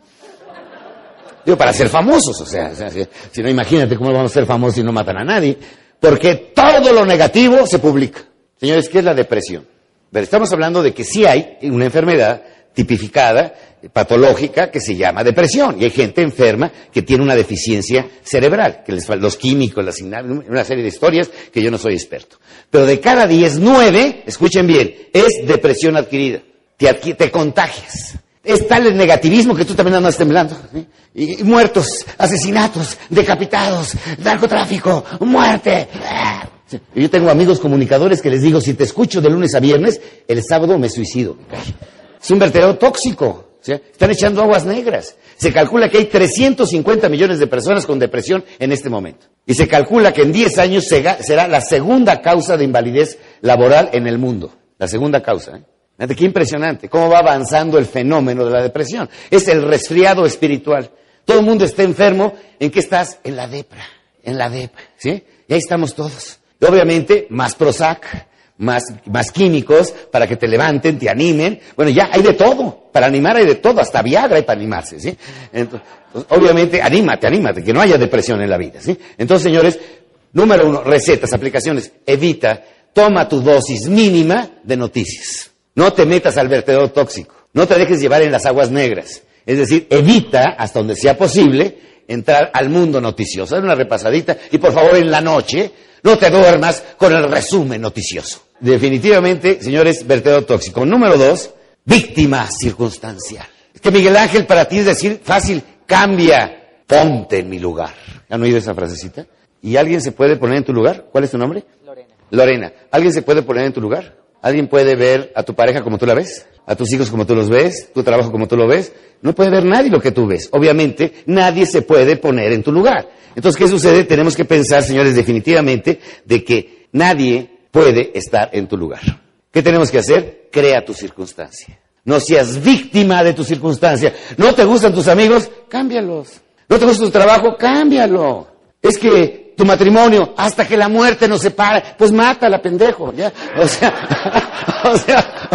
Digo, para ser famosos, o sea, o sea si, si no, imagínate cómo vamos a ser famosos si no matan a nadie, porque todo lo negativo se publica. Señores, ¿qué es la depresión? Pero estamos hablando de que sí hay una enfermedad tipificada, patológica, que se llama depresión. Y hay gente enferma que tiene una deficiencia cerebral, que les, los químicos, las, una serie de historias que yo no soy experto. Pero de cada diez, nueve, escuchen bien, es depresión adquirida. Te, adqu- te contagias. Es tal el negativismo que tú también andas temblando. ¿Sí? Y, y muertos, asesinatos, decapitados, narcotráfico, muerte. Sí. Yo tengo amigos comunicadores que les digo, si te escucho de lunes a viernes, el sábado me suicido. Es un vertedero tóxico. ¿Sí? Están echando aguas negras. Se calcula que hay trescientos cincuenta millones de personas con depresión en este momento. Y se calcula que en diez años será la segunda causa de invalidez laboral en el mundo. La segunda causa, ¿eh? Fíjate qué impresionante, cómo va avanzando el fenómeno de la depresión. Es el resfriado espiritual. Todo el mundo está enfermo. ¿En qué estás? En la depra, en la depra, ¿sí? Y ahí estamos todos. Y obviamente, más Prozac, más, más químicos para que te levanten, te animen. Bueno, ya hay de todo. Para animar hay de todo, hasta Viagra hay para animarse, ¿sí? Entonces, obviamente, anímate, anímate, que no haya depresión en la vida, ¿sí? Entonces, señores, número uno, recetas, aplicaciones. Evita, toma tu dosis mínima de noticias. No te metas al vertedero tóxico. No te dejes llevar en las aguas negras. Es decir, evita, hasta donde sea posible, entrar al mundo noticioso. Haz una repasadita y, por favor, en la noche, no te duermas con el resumen noticioso. Definitivamente, señores, vertedero tóxico. Número dos, víctima circunstancial. Es que Miguel Ángel, para ti es decir fácil, cambia, ponte en mi lugar. ¿Han oído esa frasecita? ¿Y alguien se puede poner en tu lugar? ¿Cuál es tu nombre? Lorena. Lorena. ¿Alguien se puede poner en tu lugar? ¿Alguien puede ver a tu pareja como tú la ves? ¿A tus hijos como tú los ves? ¿Tu trabajo como tú lo ves? No puede ver nadie lo que tú ves. Obviamente, nadie se puede poner en tu lugar. Entonces, ¿qué sucede? Tenemos que pensar, señores, definitivamente, de que nadie puede estar en tu lugar. ¿Qué tenemos que hacer? Crea tu circunstancia. No seas víctima de tu circunstancia. ¿No te gustan tus amigos? Cámbialos. ¿No te gusta tu trabajo? Cámbialo. Es que tu matrimonio, hasta que la muerte nos separe, pues mátala, pendejo, ¿ya? O sea, o sea,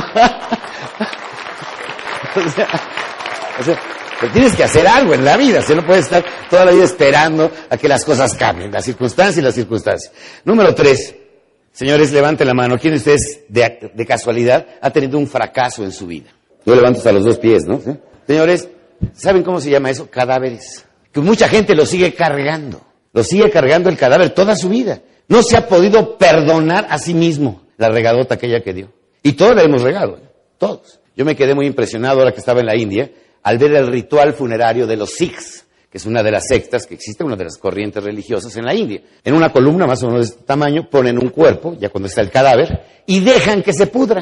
o sea, o sea, pero tienes que hacer algo en la vida, si no puedes estar toda la vida esperando a que las cosas cambien, la circunstancia y la circunstancia. Número tres, señores, levanten la mano, ¿quién de ustedes de, de casualidad ha tenido un fracaso en su vida? Yo levanto hasta los dos pies, ¿no? ¿Sí? Señores, ¿saben cómo se llama eso? Cadáveres. Que mucha gente lo sigue cargando. Lo sigue cargando el cadáver toda su vida. No se ha podido perdonar a sí mismo la regadota aquella que dio. Y todos le hemos regado, ¿eh? Todos. Yo me quedé muy impresionado ahora que estaba en la India al ver el ritual funerario de los Sikhs, que es una de las sectas que existe, una de las corrientes religiosas en la India. En una columna más o menos de este tamaño ponen un cuerpo, ya cuando está el cadáver, y dejan que se pudra.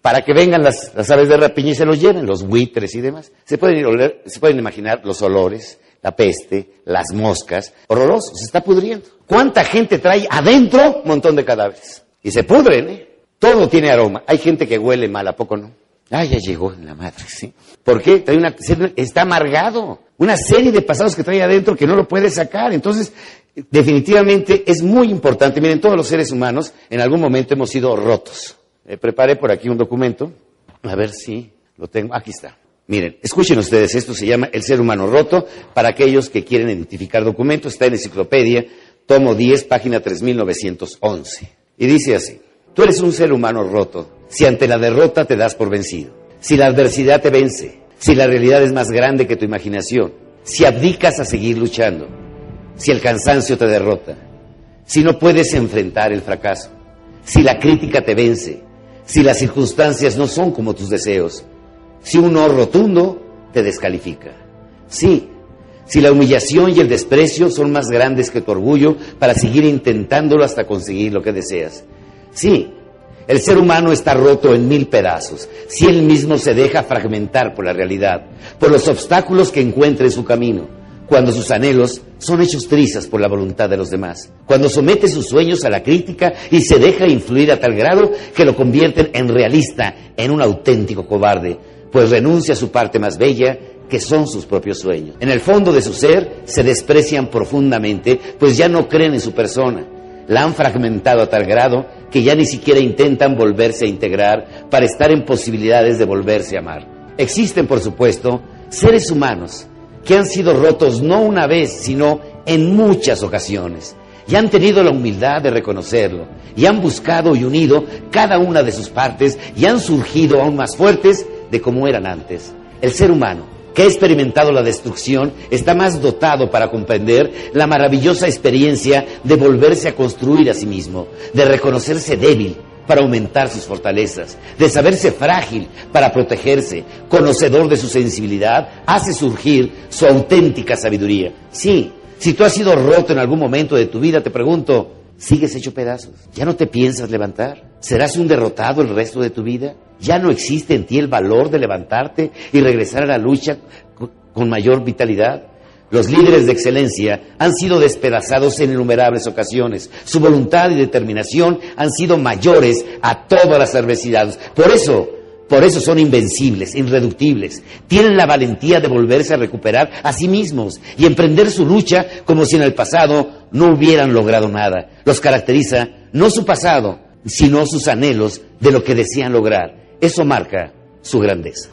para que vengan las, las aves de rapiña y se los lleven, los buitres y demás. Se pueden, ir a oler, se pueden imaginar los olores, la peste, las moscas, horroroso, se está pudriendo. ¿Cuánta gente trae adentro un montón de cadáveres? Y se pudren, ¿eh? Todo tiene aroma. Hay gente que huele mal, ¿a poco no? Ah, ya llegó la madre, ¿sí? ¿Por qué? Trae una, está amargado. Una serie de pasados que trae adentro que no lo puede sacar. Entonces, definitivamente es muy importante. Miren, todos los seres humanos en algún momento hemos sido rotos. Eh, preparé por aquí un documento. A ver si lo tengo. Aquí está. Miren, escuchen ustedes, esto se llama El ser humano roto, para aquellos que quieren identificar documentos. Está en Enciclopedia, tomo diez, página tres mil novecientos once. Y dice así: tú eres un ser humano roto si ante la derrota te das por vencido, si la adversidad te vence, si la realidad es más grande que tu imaginación, si abdicas a seguir luchando, si el cansancio te derrota, si no puedes enfrentar el fracaso, si la crítica te vence, si las circunstancias no son como tus deseos, si un no rotundo te descalifica. Sí, si la humillación y el desprecio son más grandes que tu orgullo para seguir intentándolo hasta conseguir lo que deseas. Sí, el ser humano está roto en mil pedazos, si él mismo se deja fragmentar por la realidad, por los obstáculos que encuentra en su camino, cuando sus anhelos son hechos trizas por la voluntad de los demás, cuando somete sus sueños a la crítica y se deja influir a tal grado que lo convierten en realista, en un auténtico cobarde, pues renuncia a su parte más bella, que son sus propios sueños. En el fondo de su ser se desprecian profundamente, pues ya no creen en su persona. La han fragmentado a tal grado que ya ni siquiera intentan volverse a integrar para estar en posibilidades de volverse a amar. Existen, por supuesto, seres humanos que han sido rotos no una vez, sino en muchas ocasiones, y han tenido la humildad de reconocerlo, y han buscado y unido cada una de sus partes, y han surgido aún más fuertes de como eran antes. El ser humano, que ha experimentado la destrucción, está más dotado para comprender la maravillosa experiencia de volverse a construir a sí mismo, de reconocerse débil para aumentar sus fortalezas, de saberse frágil para protegerse, conocedor de su sensibilidad, hace surgir su auténtica sabiduría. Sí, si tú has sido roto en algún momento de tu vida, te pregunto, ¿sigues hecho pedazos? ¿Ya no te piensas levantar? ¿Serás un derrotado el resto de tu vida? ¿Ya no existe en ti el valor de levantarte y regresar a la lucha con mayor vitalidad? Los líderes de excelencia han sido despedazados en innumerables ocasiones. Su voluntad y determinación han sido mayores a todas las adversidades. Por eso, por eso son invencibles, irreductibles. Tienen la valentía de volverse a recuperar a sí mismos y emprender su lucha como si en el pasado no hubieran logrado nada. Los caracteriza no su pasado, sino sus anhelos de lo que desean lograr. Eso marca su grandeza.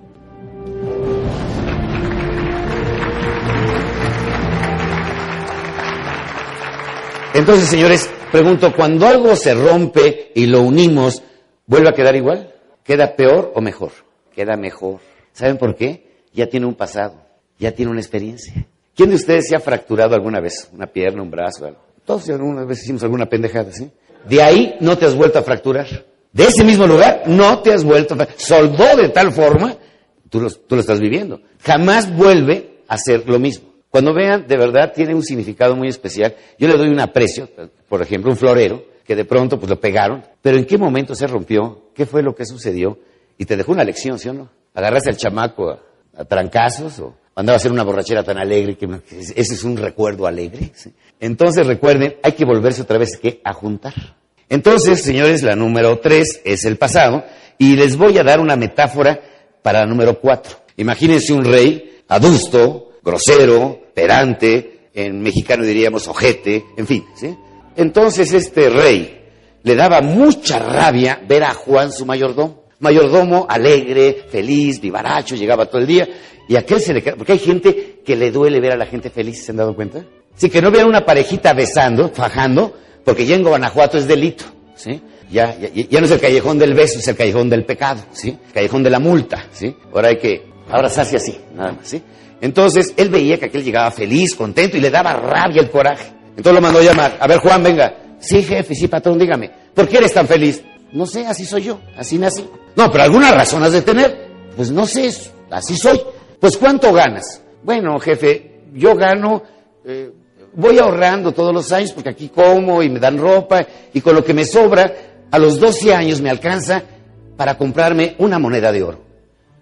Entonces, señores, pregunto, cuando algo se rompe y lo unimos, ¿vuelve a quedar igual? ¿Queda peor o mejor? Queda mejor. ¿Saben por qué? Ya tiene un pasado, ya tiene una experiencia. ¿Quién de ustedes se ha fracturado alguna vez? Una pierna, un brazo, algo. Todos alguna vez hicimos alguna pendejada, ¿sí? De ahí no te has vuelto a fracturar. De ese mismo lugar no te has vuelto a fracturar. Soldó de tal forma, tú lo, tú lo estás viviendo. Jamás vuelve a ser lo mismo. Cuando vean, de verdad tiene un significado muy especial. Yo le doy un aprecio, por ejemplo, un florero, que de pronto pues lo pegaron, pero ¿en qué momento se rompió? ¿Qué fue lo que sucedió? Y te dejó una lección, ¿sí o no? Agarraste al chamaco a, a trancazos o andaba a hacer una borrachera tan alegre que, que ese es un recuerdo alegre, ¿sí? Entonces recuerden, hay que volverse otra vez ¿qué? A juntar. Entonces, señores, la número tres es el pasado y les voy a dar una metáfora para la número cuatro. Imagínense un rey adusto, grosero, pedante, en mexicano diríamos ojete, en fin, ¿sí? Entonces este rey le daba mucha rabia ver a Juan su mayordomo. Mayordomo alegre, feliz, vivaracho, llegaba todo el día y a aquel se le... Porque hay gente que le duele ver a la gente feliz, ¿se han dado cuenta? Sí, que no vean una parejita besando, fajando, porque ya en Guanajuato es delito, ¿sí? Ya, ya, ya no es el callejón del beso, es el callejón del pecado, ¿sí? Callejón de la multa, ¿sí? Ahora hay que abrazarse así, nada más, ¿sí? Entonces, él veía que aquel llegaba feliz, contento, y le daba rabia el coraje. Entonces lo mandó a llamar. A ver, Juan, venga. Sí, jefe, sí, patrón, dígame. ¿Por qué eres tan feliz? No sé, así soy yo, así nací. No, pero alguna razón has de tener. Pues no sé, así soy. Pues, ¿cuánto ganas? Bueno, jefe, yo gano, eh, voy ahorrando todos los años, porque aquí como y me dan ropa, y con lo que me sobra, a los doce años me alcanza para comprarme una moneda de oro.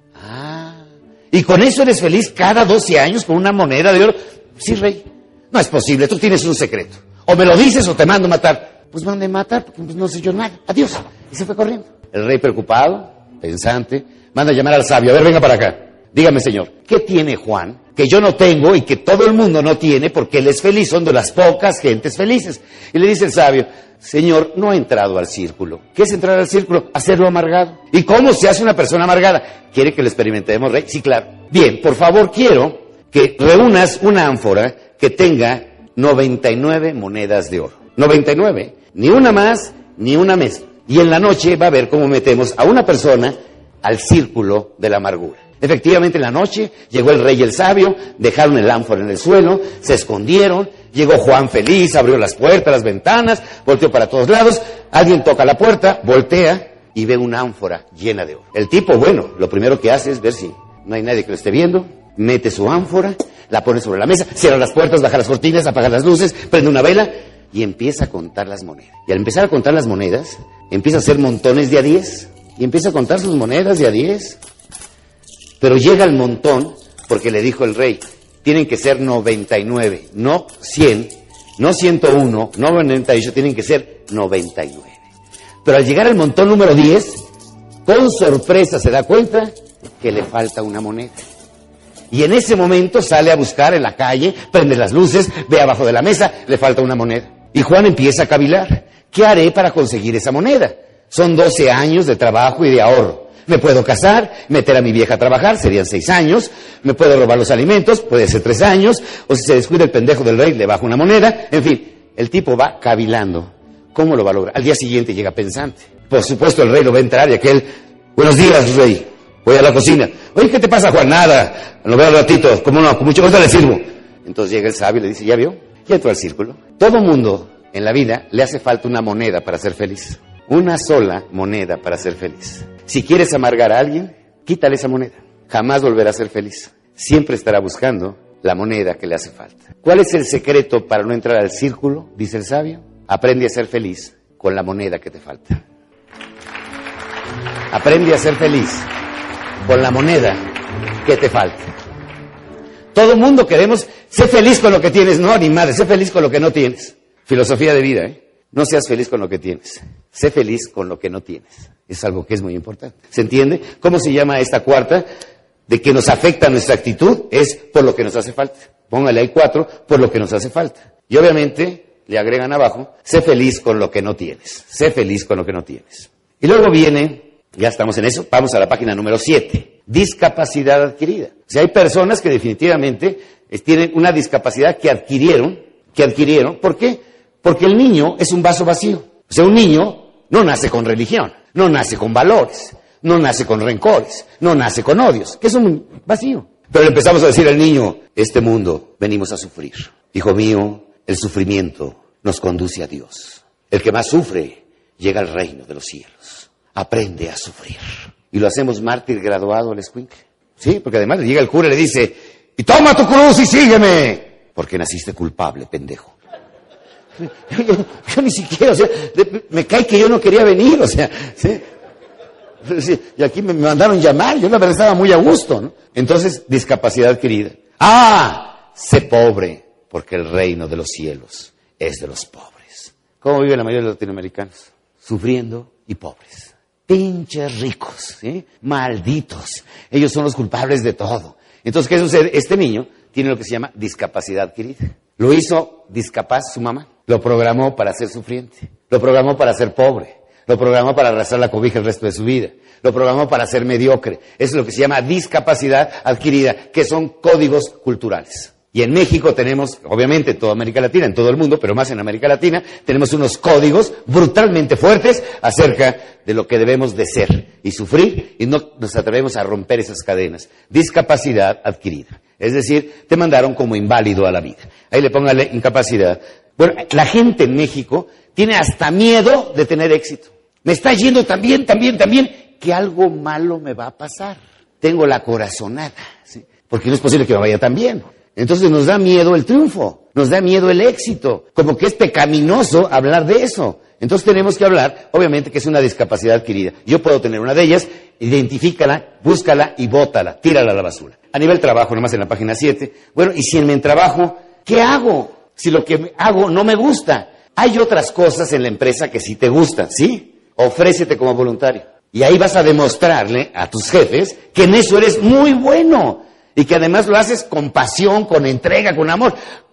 Ah, ¿y con eso eres feliz cada doce años con una moneda de oro? Sí, rey. No es posible, tú tienes un secreto. O me lo dices o te mando matar. Pues mande matar, porque pues no sé yo nada. Adiós. Y se fue corriendo. El rey preocupado, pensante, manda a llamar al sabio. A ver, venga para acá. Dígame, señor, ¿qué tiene Juan que yo no tengo y que todo el mundo no tiene porque él es feliz? Son de las pocas gentes felices. Y le dice el sabio, señor, no ha entrado al círculo. ¿Qué es entrar al círculo? Hacerlo amargado. ¿Y cómo se hace una persona amargada? ¿Quiere que lo experimentemos, rey? Sí, claro. Bien, por favor, quiero que reúnas una ánfora que tenga noventa y nueve monedas de oro. noventa y nueve. Ni una más, ni una menos. Y en la noche va a ver cómo metemos a una persona al círculo de la amargura. Efectivamente, en la noche llegó el rey y el sabio, dejaron el ánfora en el suelo, se escondieron, llegó Juan feliz, abrió las puertas, las ventanas, volteó para todos lados, alguien toca la puerta, voltea y ve una ánfora llena de oro. El tipo, bueno, lo primero que hace es ver si no hay nadie que lo esté viendo, mete su ánfora, la pone sobre la mesa, cierra las puertas, baja las cortinas, apaga las luces, prende una vela y empieza a contar las monedas. Y al empezar a contar las monedas, empieza a hacer montones de a diez y empieza a contar sus monedas de a diez. Pero llega el montón porque le dijo el rey, tienen que ser noventa y nueve, no cien, no ciento uno, no noventa y ocho, tienen que ser noventa y nueve. Pero al llegar al montón número diez, con sorpresa se da cuenta que le falta una moneda. Y en ese momento sale a buscar en la calle, prende las luces, ve abajo de la mesa, le falta una moneda. Y Juan empieza a cavilar, ¿qué haré para conseguir esa moneda? Son doce años de trabajo y de ahorro. Me puedo casar, meter a mi vieja a trabajar, serían seis años. Me puedo robar los alimentos, puede ser tres años. O si se descuida el pendejo del rey, le bajo una moneda. En fin, el tipo va cavilando. ¿Cómo lo va a lograr? Al día siguiente llega pensante. Por supuesto, el rey lo va a entrar y aquel, buenos días, rey. Voy a la cocina. Oye, ¿qué te pasa, Juan? Nada. Lo veo al ratito. ¿Cómo no? Con mucho gusto le sirvo. Entonces llega el sabio y le dice, ¿ya vio? Ya entró al círculo. Todo mundo en la vida le hace falta una moneda para ser feliz. Una sola moneda para ser feliz. Si quieres amargar a alguien, quítale esa moneda. Jamás volverá a ser feliz. Siempre estará buscando la moneda que le hace falta. ¿Cuál es el secreto para no entrar al círculo? Dice el sabio. Aprende a ser feliz con la moneda que te falta. Aprende a ser feliz con la moneda que te falta. Todo el mundo queremos ser feliz con lo que tienes. No, ni madre, sé feliz con lo que no tienes. Filosofía de vida, ¿eh? No seas feliz con lo que tienes. Sé feliz con lo que no tienes. Es algo que es muy importante. ¿Se entiende? ¿Cómo se llama esta cuarta? De que nos afecta nuestra actitud es por lo que nos hace falta. Póngale ahí cuatro, por lo que nos hace falta. Y obviamente le agregan abajo, sé feliz con lo que no tienes. Sé feliz con lo que no tienes. Y luego viene, ya estamos en eso, vamos a la página número siete. Discapacidad adquirida. O sea, hay personas que definitivamente tienen una discapacidad que adquirieron, que adquirieron. ¿Por qué? Porque el niño es un vaso vacío. O sea, un niño no nace con religión, no nace con valores, no nace con rencores, no nace con odios, que es un vacío. Pero le empezamos a decir al niño, este mundo venimos a sufrir. Hijo mío, el sufrimiento nos conduce a Dios. El que más sufre llega al reino de los cielos. Aprende a sufrir. Y lo hacemos mártir graduado al escuincle. Sí, porque además llega el cura y le dice, y toma tu cruz y sígueme, porque naciste culpable, pendejo. Yo, yo, yo ni siquiera, o sea, me cae que yo no quería venir, o sea, ¿sí? Y aquí me mandaron llamar, yo la verdad estaba muy a gusto, ¿no? Entonces, discapacidad adquirida. ¡Ah! Sé pobre, porque el reino de los cielos es de los pobres. ¿Cómo viven la mayoría de los latinoamericanos? Sufriendo y pobres. Pinches ricos, ¿sí? Malditos. Ellos son los culpables de todo. Entonces, ¿qué sucede? Este niño tiene lo que se llama discapacidad adquirida. Lo hizo discapaz su mamá. Lo programó para ser sufriente. Lo programó para ser pobre. Lo programó para arrastrar la cobija el resto de su vida. Lo programó para ser mediocre. Eso es lo que se llama discapacidad adquirida, que son códigos culturales. Y en México tenemos, obviamente en toda América Latina, en todo el mundo, pero más en América Latina, tenemos unos códigos brutalmente fuertes acerca de lo que debemos de ser y sufrir, y no nos atrevemos a romper esas cadenas. Discapacidad adquirida. Es decir, te mandaron como inválido a la vida. Ahí le póngale incapacidad. Bueno, la gente en México tiene hasta miedo de tener éxito. Me está yendo tan bien, tan bien, tan bien, que algo malo me va a pasar. Tengo la corazonada, ¿sí? Porque no es posible que me vaya tan bien. Entonces nos da miedo el triunfo, nos da miedo el éxito. Como que es pecaminoso hablar de eso. Entonces tenemos que hablar, obviamente, que es una discapacidad adquirida. Yo puedo tener una de ellas, identifícala, búscala y bótala, tírala a la basura. A nivel trabajo, nomás en la página siete. Bueno, y si en mi trabajo, ¿qué hago? Si lo que hago no me gusta. Hay otras cosas en la empresa que sí te gustan, ¿sí? Ofrécete como voluntario. Y ahí vas a demostrarle a tus jefes que en eso eres muy bueno. Y que además lo haces con pasión, con entrega, con amor.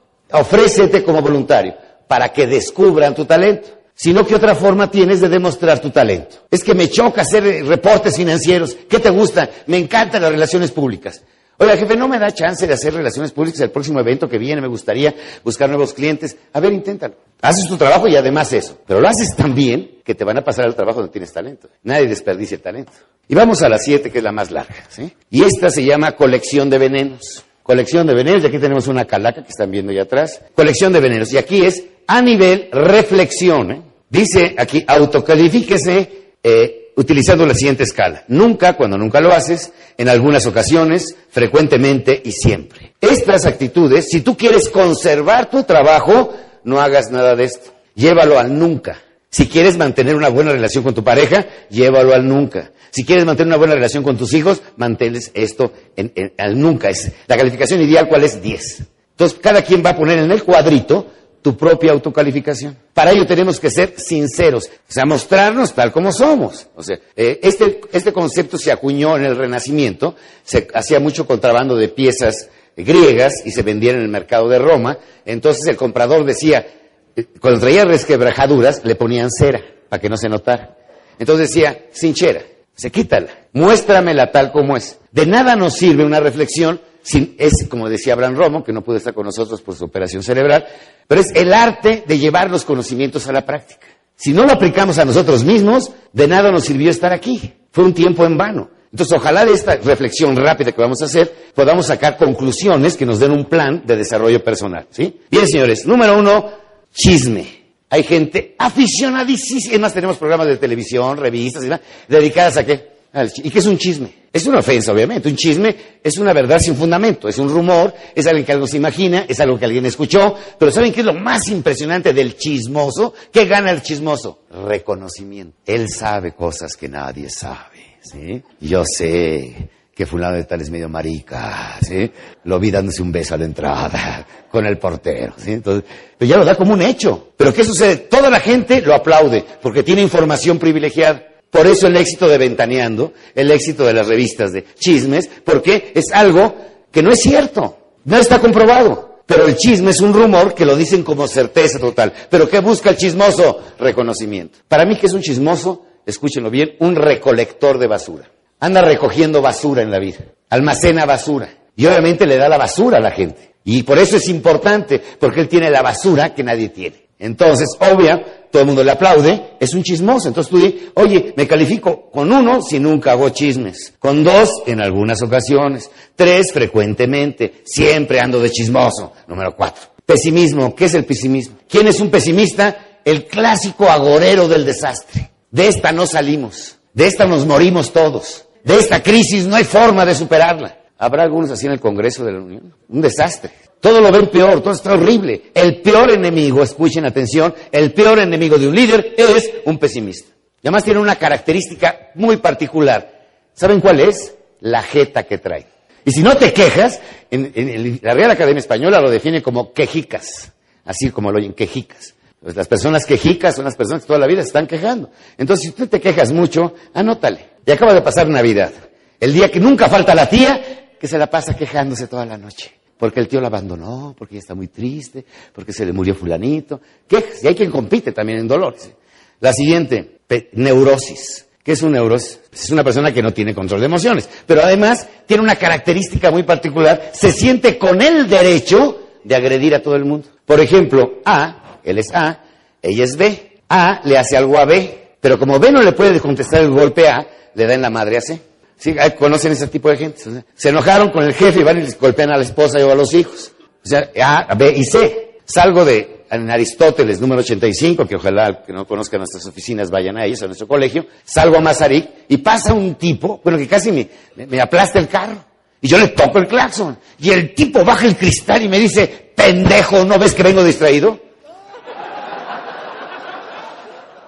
Ofrécete como voluntario para que descubran tu talento. Sino, ¿qué otra forma tienes de demostrar tu talento? Es que me choca hacer reportes financieros. ¿Qué te gusta? Me encantan las relaciones públicas. Oiga, jefe, ¿no me da chance de hacer relaciones públicas el próximo evento que viene? Me gustaría buscar nuevos clientes. A ver, inténtalo. Haces tu trabajo y además eso. Pero lo haces tan bien que te van a pasar al trabajo donde tienes talento. Nadie desperdicia el talento. Y vamos a la siete, que es la más larga, ¿sí? Y esta se llama colección de venenos. Colección de venenos, y aquí tenemos una calaca que están viendo allá atrás. Colección de venenos, y aquí es a nivel reflexión, ¿eh? Dice aquí, autocalifíquese eh, utilizando la siguiente escala. Nunca, cuando nunca lo haces, en algunas ocasiones, frecuentemente y siempre. Estas actitudes, si tú quieres conservar tu trabajo, no hagas nada de esto. Llévalo al nunca. Si quieres mantener una buena relación con tu pareja, llévalo al nunca. Si quieres mantener una buena relación con tus hijos, manténles esto en, en, al nunca. Es, la calificación ideal, ¿cuál es? diez. Entonces, cada quien va a poner en el cuadrito tu propia autocalificación. Para ello tenemos que ser sinceros, o sea, mostrarnos tal como somos. O sea, eh, este, este concepto se acuñó en el Renacimiento, se hacía mucho contrabando de piezas griegas y se vendían en el mercado de Roma. Entonces el comprador decía, eh, cuando traía resquebrajaduras, le ponían cera para que no se notara. Entonces decía, sinchera, se quítala, muéstramela tal como es. De nada nos sirve una reflexión. Sin, es, como decía Abraham Romo, que no pudo estar con nosotros por su operación cerebral, pero es el arte de llevar los conocimientos a la práctica. Si no lo aplicamos a nosotros mismos, de nada nos sirvió estar aquí. Fue un tiempo en vano. Entonces, ojalá de esta reflexión rápida que vamos a hacer, podamos sacar conclusiones que nos den un plan de desarrollo personal, ¿sí? Bien, señores, número uno, chisme. Hay gente aficionadísima, además tenemos programas de televisión, revistas y demás, dedicadas a qué? ¿Y qué es un chisme? Es una ofensa, obviamente. Un chisme es una verdad sin fundamento, es un rumor, es algo que algo se imagina, es algo que alguien escuchó. Pero ¿saben qué es lo más impresionante del chismoso? ¿Qué gana el chismoso? Reconocimiento. Él sabe cosas que nadie sabe, ¿sí? Yo sé que fulano de tal es medio marica, ¿sí? Lo vi dándose un beso a la entrada con el portero, ¿sí? Entonces, pero ya lo da como un hecho. ¿Pero qué sucede? Toda la gente lo aplaude porque tiene información privilegiada. Por eso el éxito de Ventaneando, el éxito de las revistas de chismes, porque es algo que no es cierto, no está comprobado. Pero el chisme es un rumor que lo dicen como certeza total. ¿Pero qué busca el chismoso? Reconocimiento. Para mí, ¿qué es un chismoso? Escúchenlo bien, un recolector de basura. Anda recogiendo basura en la vida, almacena basura. Y obviamente le da la basura a la gente. Y por eso es importante, porque él tiene la basura que nadie tiene. Entonces, obvia, todo el mundo le aplaude, es un chismoso. Entonces tú dices, oye, me califico con uno si nunca hago chismes, con dos en algunas ocasiones, tres frecuentemente, siempre ando de chismoso. Número cuatro, pesimismo. ¿Qué es el pesimismo? ¿Quién es un pesimista? El clásico agorero del desastre. De esta no salimos, de esta nos morimos todos, de esta crisis no hay forma de superarla. ¿Habrá algunos así en el Congreso de la Unión? Un desastre. Todo lo ven peor, todo está horrible. El peor enemigo, escuchen atención, el peor enemigo de un líder es un pesimista. Y además tiene una característica muy particular. ¿Saben cuál es? La jeta que trae. Y si no te quejas, en, en, en la Real Academia Española lo define como quejicas. Así como lo oyen, quejicas. Pues las personas quejicas son las personas que toda la vida se están quejando. Entonces, si tú te quejas mucho, anótale. Y acaba de pasar Navidad. El día que nunca falta la tía, que se la pasa quejándose toda la noche. Porque el tío la abandonó, porque ella está muy triste, porque se le murió fulanito. Quejas, y hay quien compite también en dolores. La siguiente, pe- neurosis. ¿Qué es un neurosis? Es una persona que no tiene control de emociones, pero además tiene una característica muy particular, se siente con el derecho de agredir a todo el mundo. Por ejemplo, A, él es A, ella es B. A le hace algo a B, pero como B no le puede contestar el golpe A, le da en la madre a C. ¿Sí? ¿Conocen ese tipo de gente? O sea, se enojaron con el jefe y van y les golpean a la esposa o a los hijos. O sea, A, B y C. Salgo de en Aristóteles, número ochenta y cinco, que ojalá que no conozcan nuestras oficinas vayan a ellos, a nuestro colegio. Salgo a Mazarik y pasa un tipo, bueno, que casi me, me, me aplasta el carro. Y yo le toco el claxon. Y el tipo baja el cristal y me dice, pendejo, ¿no ves que vengo distraído?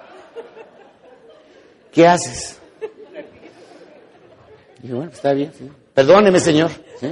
¿qué haces? Dije, bueno, está bien, ¿sí? Perdóneme, señor, ¿sí?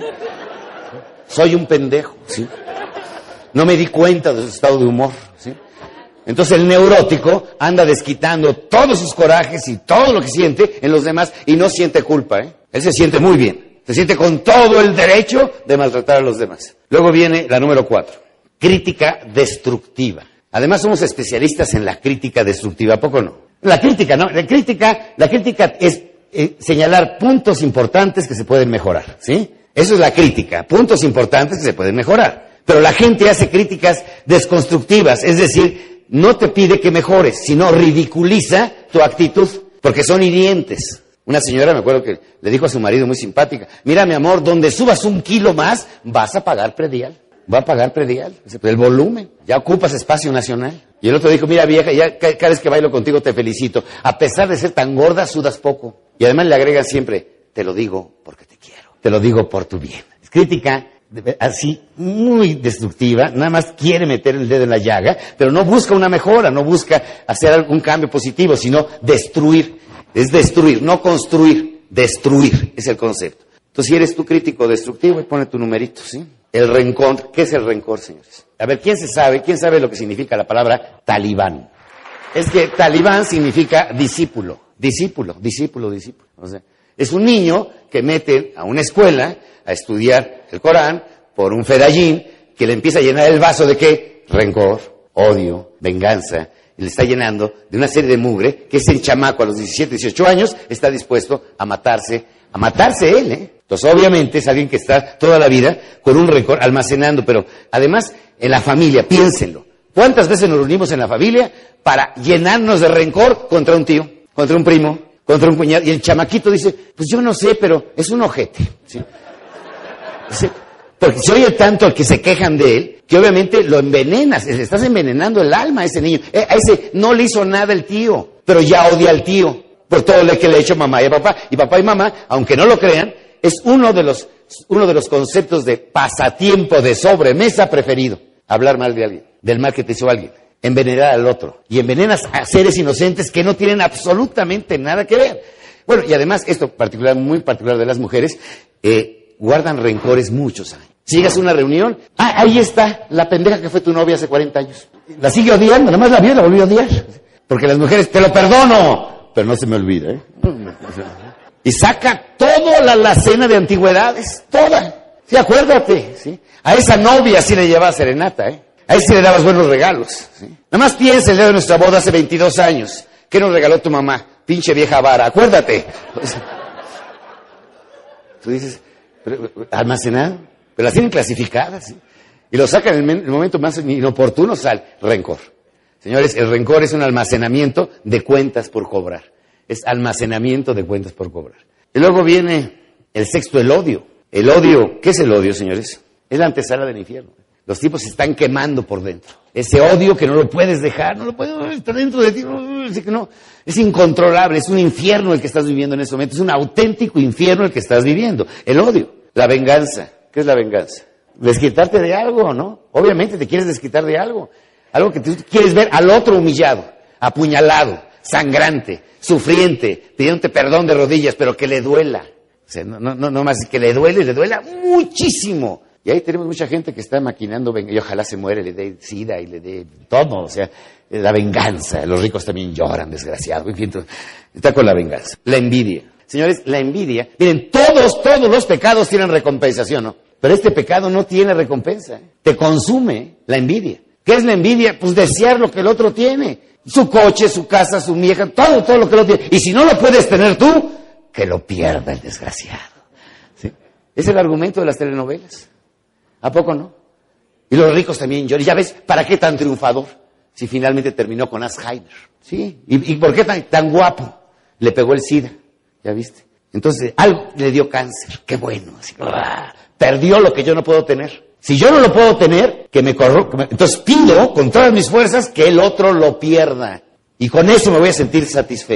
Soy un pendejo, ¿sí? No me di cuenta de su estado de humor, ¿sí? Entonces el neurótico anda desquitando todos sus corajes y todo lo que siente en los demás y no siente culpa, ¿eh? Él se siente muy bien, se siente con todo el derecho de maltratar a los demás. Luego viene la número cuatro, crítica destructiva. Además somos especialistas en la crítica destructiva, ¿a poco no? La crítica, ¿no? La crítica, la crítica es eh, señalar puntos importantes que se pueden mejorar, ¿sí? Eso es la crítica, puntos importantes que se pueden mejorar. Pero la gente hace críticas desconstructivas, es decir, no te pide que mejores, sino ridiculiza tu actitud, porque son hirientes. Una señora, me acuerdo que le dijo a su marido muy simpática, mira mi amor, donde subas un kilo más, vas a pagar predial. Va a pagar predial, el volumen, ya ocupas espacio nacional. Y el otro dijo, mira vieja, ya cada vez que bailo contigo te felicito, a pesar de ser tan gorda, sudas poco. Y además le agregan siempre, te lo digo porque te quiero, te lo digo por tu bien. Es crítica así, muy destructiva, nada más quiere meter el dedo en la llaga, pero no busca una mejora, no busca hacer algún cambio positivo, sino destruir. Es destruir, no construir, destruir, es el concepto. Entonces, si eres tú crítico destructivo, pone tu numerito, ¿sí? El rencor, ¿qué es el rencor, señores? A ver, ¿quién se sabe, quién sabe lo que significa la palabra talibán? Es que talibán significa discípulo, discípulo, discípulo, discípulo. O sea, es un niño que mete a una escuela a estudiar el Corán por un fedayín que le empieza a llenar el vaso de ¿qué? Rencor, odio, venganza, y le está llenando de una serie de mugre que ese chamaco a los diecisiete, dieciocho años está dispuesto a matarse, a matarse él, ¿eh? Entonces obviamente es alguien que está toda la vida con un rencor almacenando, pero además en la familia, piénsenlo. ¿Cuántas veces nos reunimos en la familia para llenarnos de rencor contra un tío, contra un primo, contra un cuñado? Y el chamaquito dice, pues yo no sé, pero es un ojete, ¿sí? Porque se oye tanto al que se quejan de él, que obviamente lo envenenas, le estás envenenando el alma a ese niño. A ese no le hizo nada el tío, pero ya odia al tío por todo lo que le ha hecho mamá y papá. Y papá y mamá, aunque no lo crean, es uno de los, uno de los conceptos de pasatiempo de sobremesa preferido. Hablar mal de alguien, del mal que te hizo alguien, envenenar al otro. Y envenenas a seres inocentes que no tienen absolutamente nada que ver. Bueno, y además, esto particular, muy particular de las mujeres, eh, guardan rencores muchos años. Si llegas a una reunión, ah, ahí está la pendeja que fue tu novia hace cuarenta años. La sigue odiando, nada más la vio y la volvió a odiar. Porque las mujeres, te lo perdono, pero no se me olvida, ¿eh? Y saca toda la alacena de antigüedades, toda. Sí, acuérdate, ¿sí? A esa novia sí le llevaba serenata, ¿eh? A ese sí le dabas buenos regalos, ¿sí? Nada más piensa el día de nuestra boda hace veintidós años. ¿Qué nos regaló tu mamá? Pinche vieja vara, acuérdate. Tú dices, pero, almacenado, pero las tienen clasificadas, ¿sí? Y lo sacan en el momento más inoportuno, sale rencor. Señores, el rencor es un almacenamiento de cuentas por cobrar. Es almacenamiento de cuentas por cobrar. Y luego viene el sexto, el odio. El odio, ¿qué es el odio, señores? Es la antesala del infierno. Los tipos se están quemando por dentro. Ese odio que no lo puedes dejar, no lo puedes estar dentro de ti, no, no, es incontrolable, es un infierno el que estás viviendo en ese momento, es un auténtico infierno el que estás viviendo. El odio, la venganza. ¿Qué es la venganza? Desquitarte de algo, ¿no? Obviamente te quieres desquitar de algo. Algo que tú quieres ver al otro humillado, apuñalado, sangrante, sufriente, pidiéndote perdón de rodillas, pero que le duela. O sea, no, no, no más que le duele, le duela muchísimo. Y ahí tenemos mucha gente que está maquinando, y ojalá se muere, le dé sida y le dé todo, o sea, la venganza. Los ricos también lloran, desgraciado. En fin, está con la venganza. La envidia. Señores, la envidia, miren, todos, todos los pecados tienen recompensación, ¿no? Pero este pecado no tiene recompensa. Te consume la envidia. ¿Qué es la envidia? Pues desear lo que el otro tiene. Su coche, su casa, su vieja, todo, todo lo que el otro tiene. Y si no lo puedes tener tú, que lo pierda el desgraciado. ¿Sí? Es el argumento de las telenovelas. ¿A poco no? Y los ricos también lloran. Ya ves, ¿para qué tan triunfador? Si finalmente terminó con Alzheimer. ¿Sí? ¿Y, y por qué tan, tan guapo? Le pegó el SIDA. ¿Ya viste? Entonces, algo le dio cáncer. Qué bueno. Así, ¡ah! Perdió lo que yo no puedo tener. Si yo no lo puedo tener, que me corro... Que me... Entonces pido con todas mis fuerzas que el otro lo pierda. Y con eso me voy a sentir satisfecho.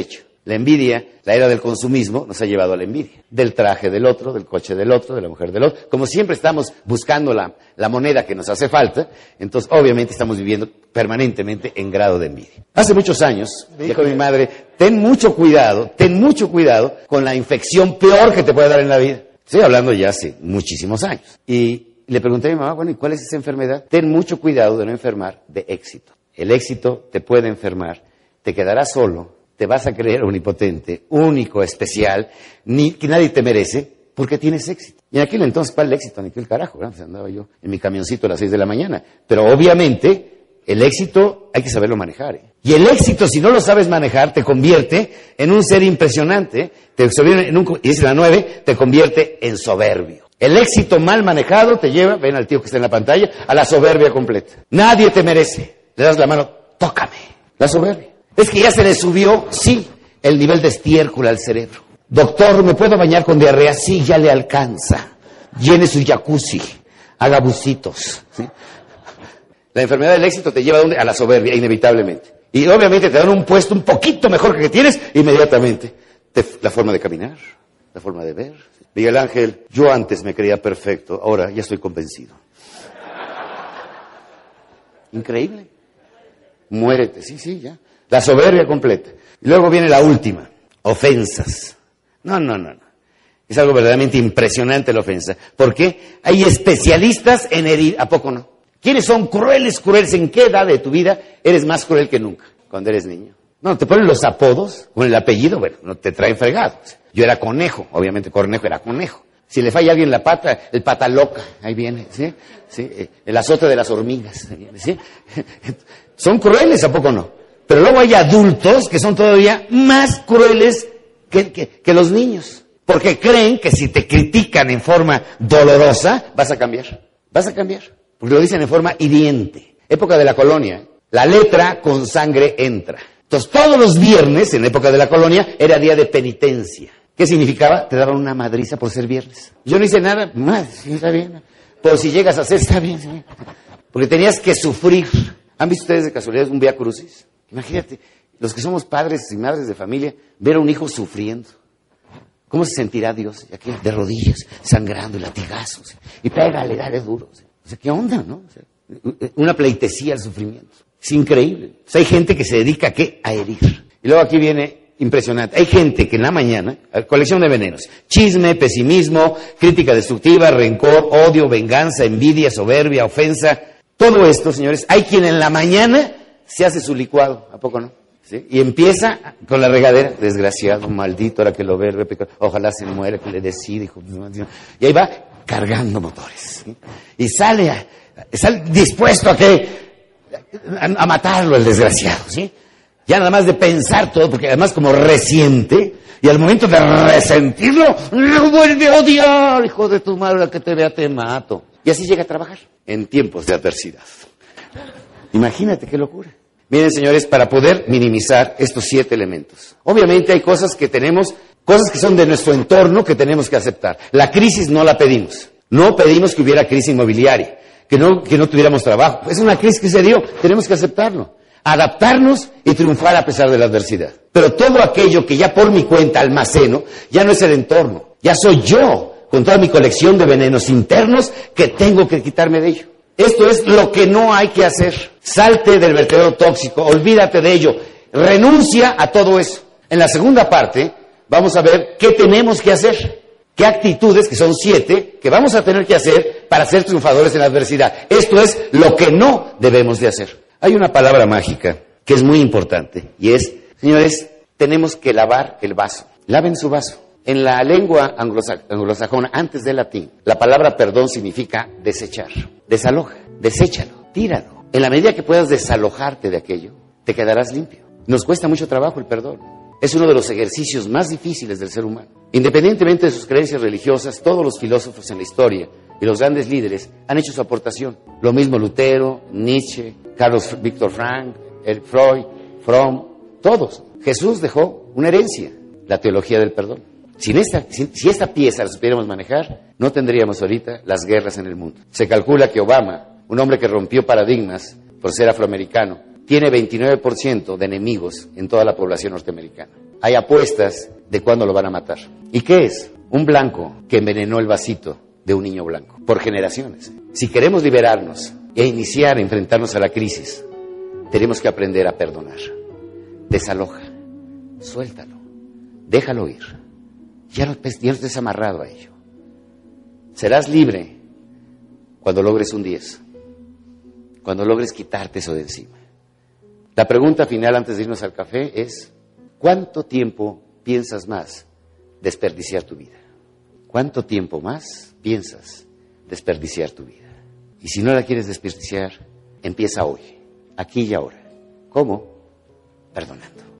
La envidia, la era del consumismo, nos ha llevado a la envidia. Del traje del otro, del coche del otro, de la mujer del otro. Como siempre estamos buscando la, la moneda que nos hace falta, entonces obviamente estamos viviendo permanentemente en grado de envidia. Hace muchos años, dijo mi madre, ten mucho cuidado, ten mucho cuidado con la infección peor que te puede dar en la vida. Estoy hablando ya hace muchísimos años. Y le pregunté a mi mamá, bueno, ¿y cuál es esa enfermedad? Ten mucho cuidado de no enfermar de éxito. El éxito te puede enfermar, te quedarás solo, te vas a creer omnipotente, único, especial, ni que nadie te merece, porque tienes éxito. Y en aquel entonces, ¿cuál el éxito? Ni que el carajo, ¿no? Andaba yo en mi camioncito a las seis de la mañana. Pero obviamente, el éxito hay que saberlo manejar, ¿eh? Y el éxito, si no lo sabes manejar, te convierte en un ser impresionante, te en un, y dice la nueve, te convierte en soberbio. El éxito mal manejado te lleva, ven al tío que está en la pantalla, a la soberbia completa. Nadie te merece. Le das la mano, tócame. La soberbia. Es que ya se le subió, sí, el nivel de estiércol al cerebro. Doctor, ¿me puedo bañar con diarrea? Sí, ya le alcanza. Llene su jacuzzi, haga bucitos, ¿sí? La enfermedad del éxito te lleva a, dónde? A la soberbia, inevitablemente. Y obviamente te dan un puesto un poquito mejor que el que tienes, inmediatamente. Te, la forma de caminar, la forma de ver. Miguel Ángel, yo antes me creía perfecto, ahora ya estoy convencido. Increíble. Muérete, sí, sí, ya. La soberbia completa. Y luego viene la última, ofensas. No, no, no, no. Es algo verdaderamente impresionante la ofensa. ¿Por qué? Hay especialistas en herir, ¿a poco no? ¿Quiénes son crueles, crueles? ¿En qué edad de tu vida eres más cruel que nunca? Cuando eres niño. No, te ponen los apodos con el apellido, bueno, no te traen fregados. Yo era conejo, obviamente Cornejo era conejo. Si le falla a alguien la pata, el pata loca, ahí viene, ¿sí? ¿Sí? El azote de las hormigas, ahí viene, ¿sí? Son crueles, ¿a poco no? Pero luego hay adultos que son todavía más crueles que, que, que los niños. Porque creen que si te critican en forma dolorosa, vas a cambiar. Vas a cambiar. Porque lo dicen en forma hiriente. Época de la colonia, la letra con sangre entra. Entonces todos los viernes, en época de la colonia, era día de penitencia. ¿Qué significaba? Te daban una madriza por ser viernes. Yo no hice nada, madre, sí, está bien. Por si llegas a hacer, está bien, está bien. Porque tenías que sufrir. ¿Han visto ustedes de casualidad un Vía Crucis? Imagínate, los que somos padres y madres de familia, ver a un hijo sufriendo. ¿Cómo se sentirá Dios? Aquí, de rodillas, sangrando y latigazos. Y pégale, dale duro. O sea, ¿qué onda, no? O sea, una pleitesía al sufrimiento. Es increíble. O sea, hay gente que se dedica a qué? A herir. Y luego aquí viene impresionante. Hay gente que en la mañana, colección de venenos, chisme, pesimismo, crítica destructiva, rencor, odio, venganza, envidia, soberbia, ofensa. Todo esto, señores, hay quien en la mañana se hace su licuado, ¿a poco no? ¿Sí? Y empieza con la regadera, desgraciado, maldito, ahora que lo ve, ojalá se muera, que le decide, hijo. Y ahí va cargando motores, ¿sí? Y sale, a, sale dispuesto a que a, a matarlo el desgraciado, ¿sí? Ya nada más de pensar todo, porque además como resiente, y al momento de resentirlo, lo vuelve a odiar, hijo de tu madre, la que te vea te mato. Y así llega a trabajar en tiempos de adversidad. Imagínate qué locura. Miren, señores, para poder minimizar estos siete elementos. Obviamente hay cosas que tenemos, cosas que son de nuestro entorno que tenemos que aceptar. La crisis no la pedimos. No pedimos que hubiera crisis inmobiliaria, que no, que no tuviéramos trabajo. Es una crisis que se dio, tenemos que aceptarlo. Adaptarnos y triunfar a pesar de la adversidad. Pero todo aquello que ya por mi cuenta almaceno, ya no es el entorno. Ya soy yo, con toda mi colección de venenos internos, que tengo que quitarme de ello. Esto es lo que no hay que hacer. Salte del vertedero tóxico, olvídate de ello, renuncia a todo eso. En la segunda parte vamos a ver qué tenemos que hacer, qué actitudes, que son siete, que vamos a tener que hacer para ser triunfadores en la adversidad. Esto es lo que no debemos de hacer. Hay una palabra mágica que es muy importante y es, señores, tenemos que lavar el vaso. Laven su vaso. En la lengua anglosajona, antes del latín, la palabra perdón significa desechar. Desaloja, deséchalo, tíralo. En la medida que puedas desalojarte de aquello, te quedarás limpio. Nos cuesta mucho trabajo el perdón. Es uno de los ejercicios más difíciles del ser humano. Independientemente de sus creencias religiosas, todos los filósofos en la historia y los grandes líderes han hecho su aportación. Lo mismo Lutero, Nietzsche, Carlos Víctor Frank, el Freud, Fromm, todos. Jesús dejó una herencia, la teología del perdón. Sin esta, si, si esta pieza la supiéramos manejar, no tendríamos ahorita las guerras en el mundo. Se calcula que Obama, un hombre que rompió paradigmas por ser afroamericano, tiene veintinueve por ciento de enemigos en toda la población norteamericana. hay apuestas de cuándo lo van a matar. ¿Y qué es? Un blanco que envenenó el vasito de un niño blanco, por generaciones. Si queremos liberarnos e iniciar a enfrentarnos a la crisis, tenemos que aprender a perdonar. Desaloja, suéltalo, déjalo ir. Ya no, ya no estés amarrado a ello. Serás libre cuando logres un diez, cuando logres quitarte eso de encima. La pregunta final antes de irnos al café es, ¿cuánto tiempo piensas más desperdiciar tu vida? ¿Cuánto tiempo más piensas desperdiciar tu vida? Y si no la quieres desperdiciar, empieza hoy, aquí y ahora. ¿Cómo? Perdonando.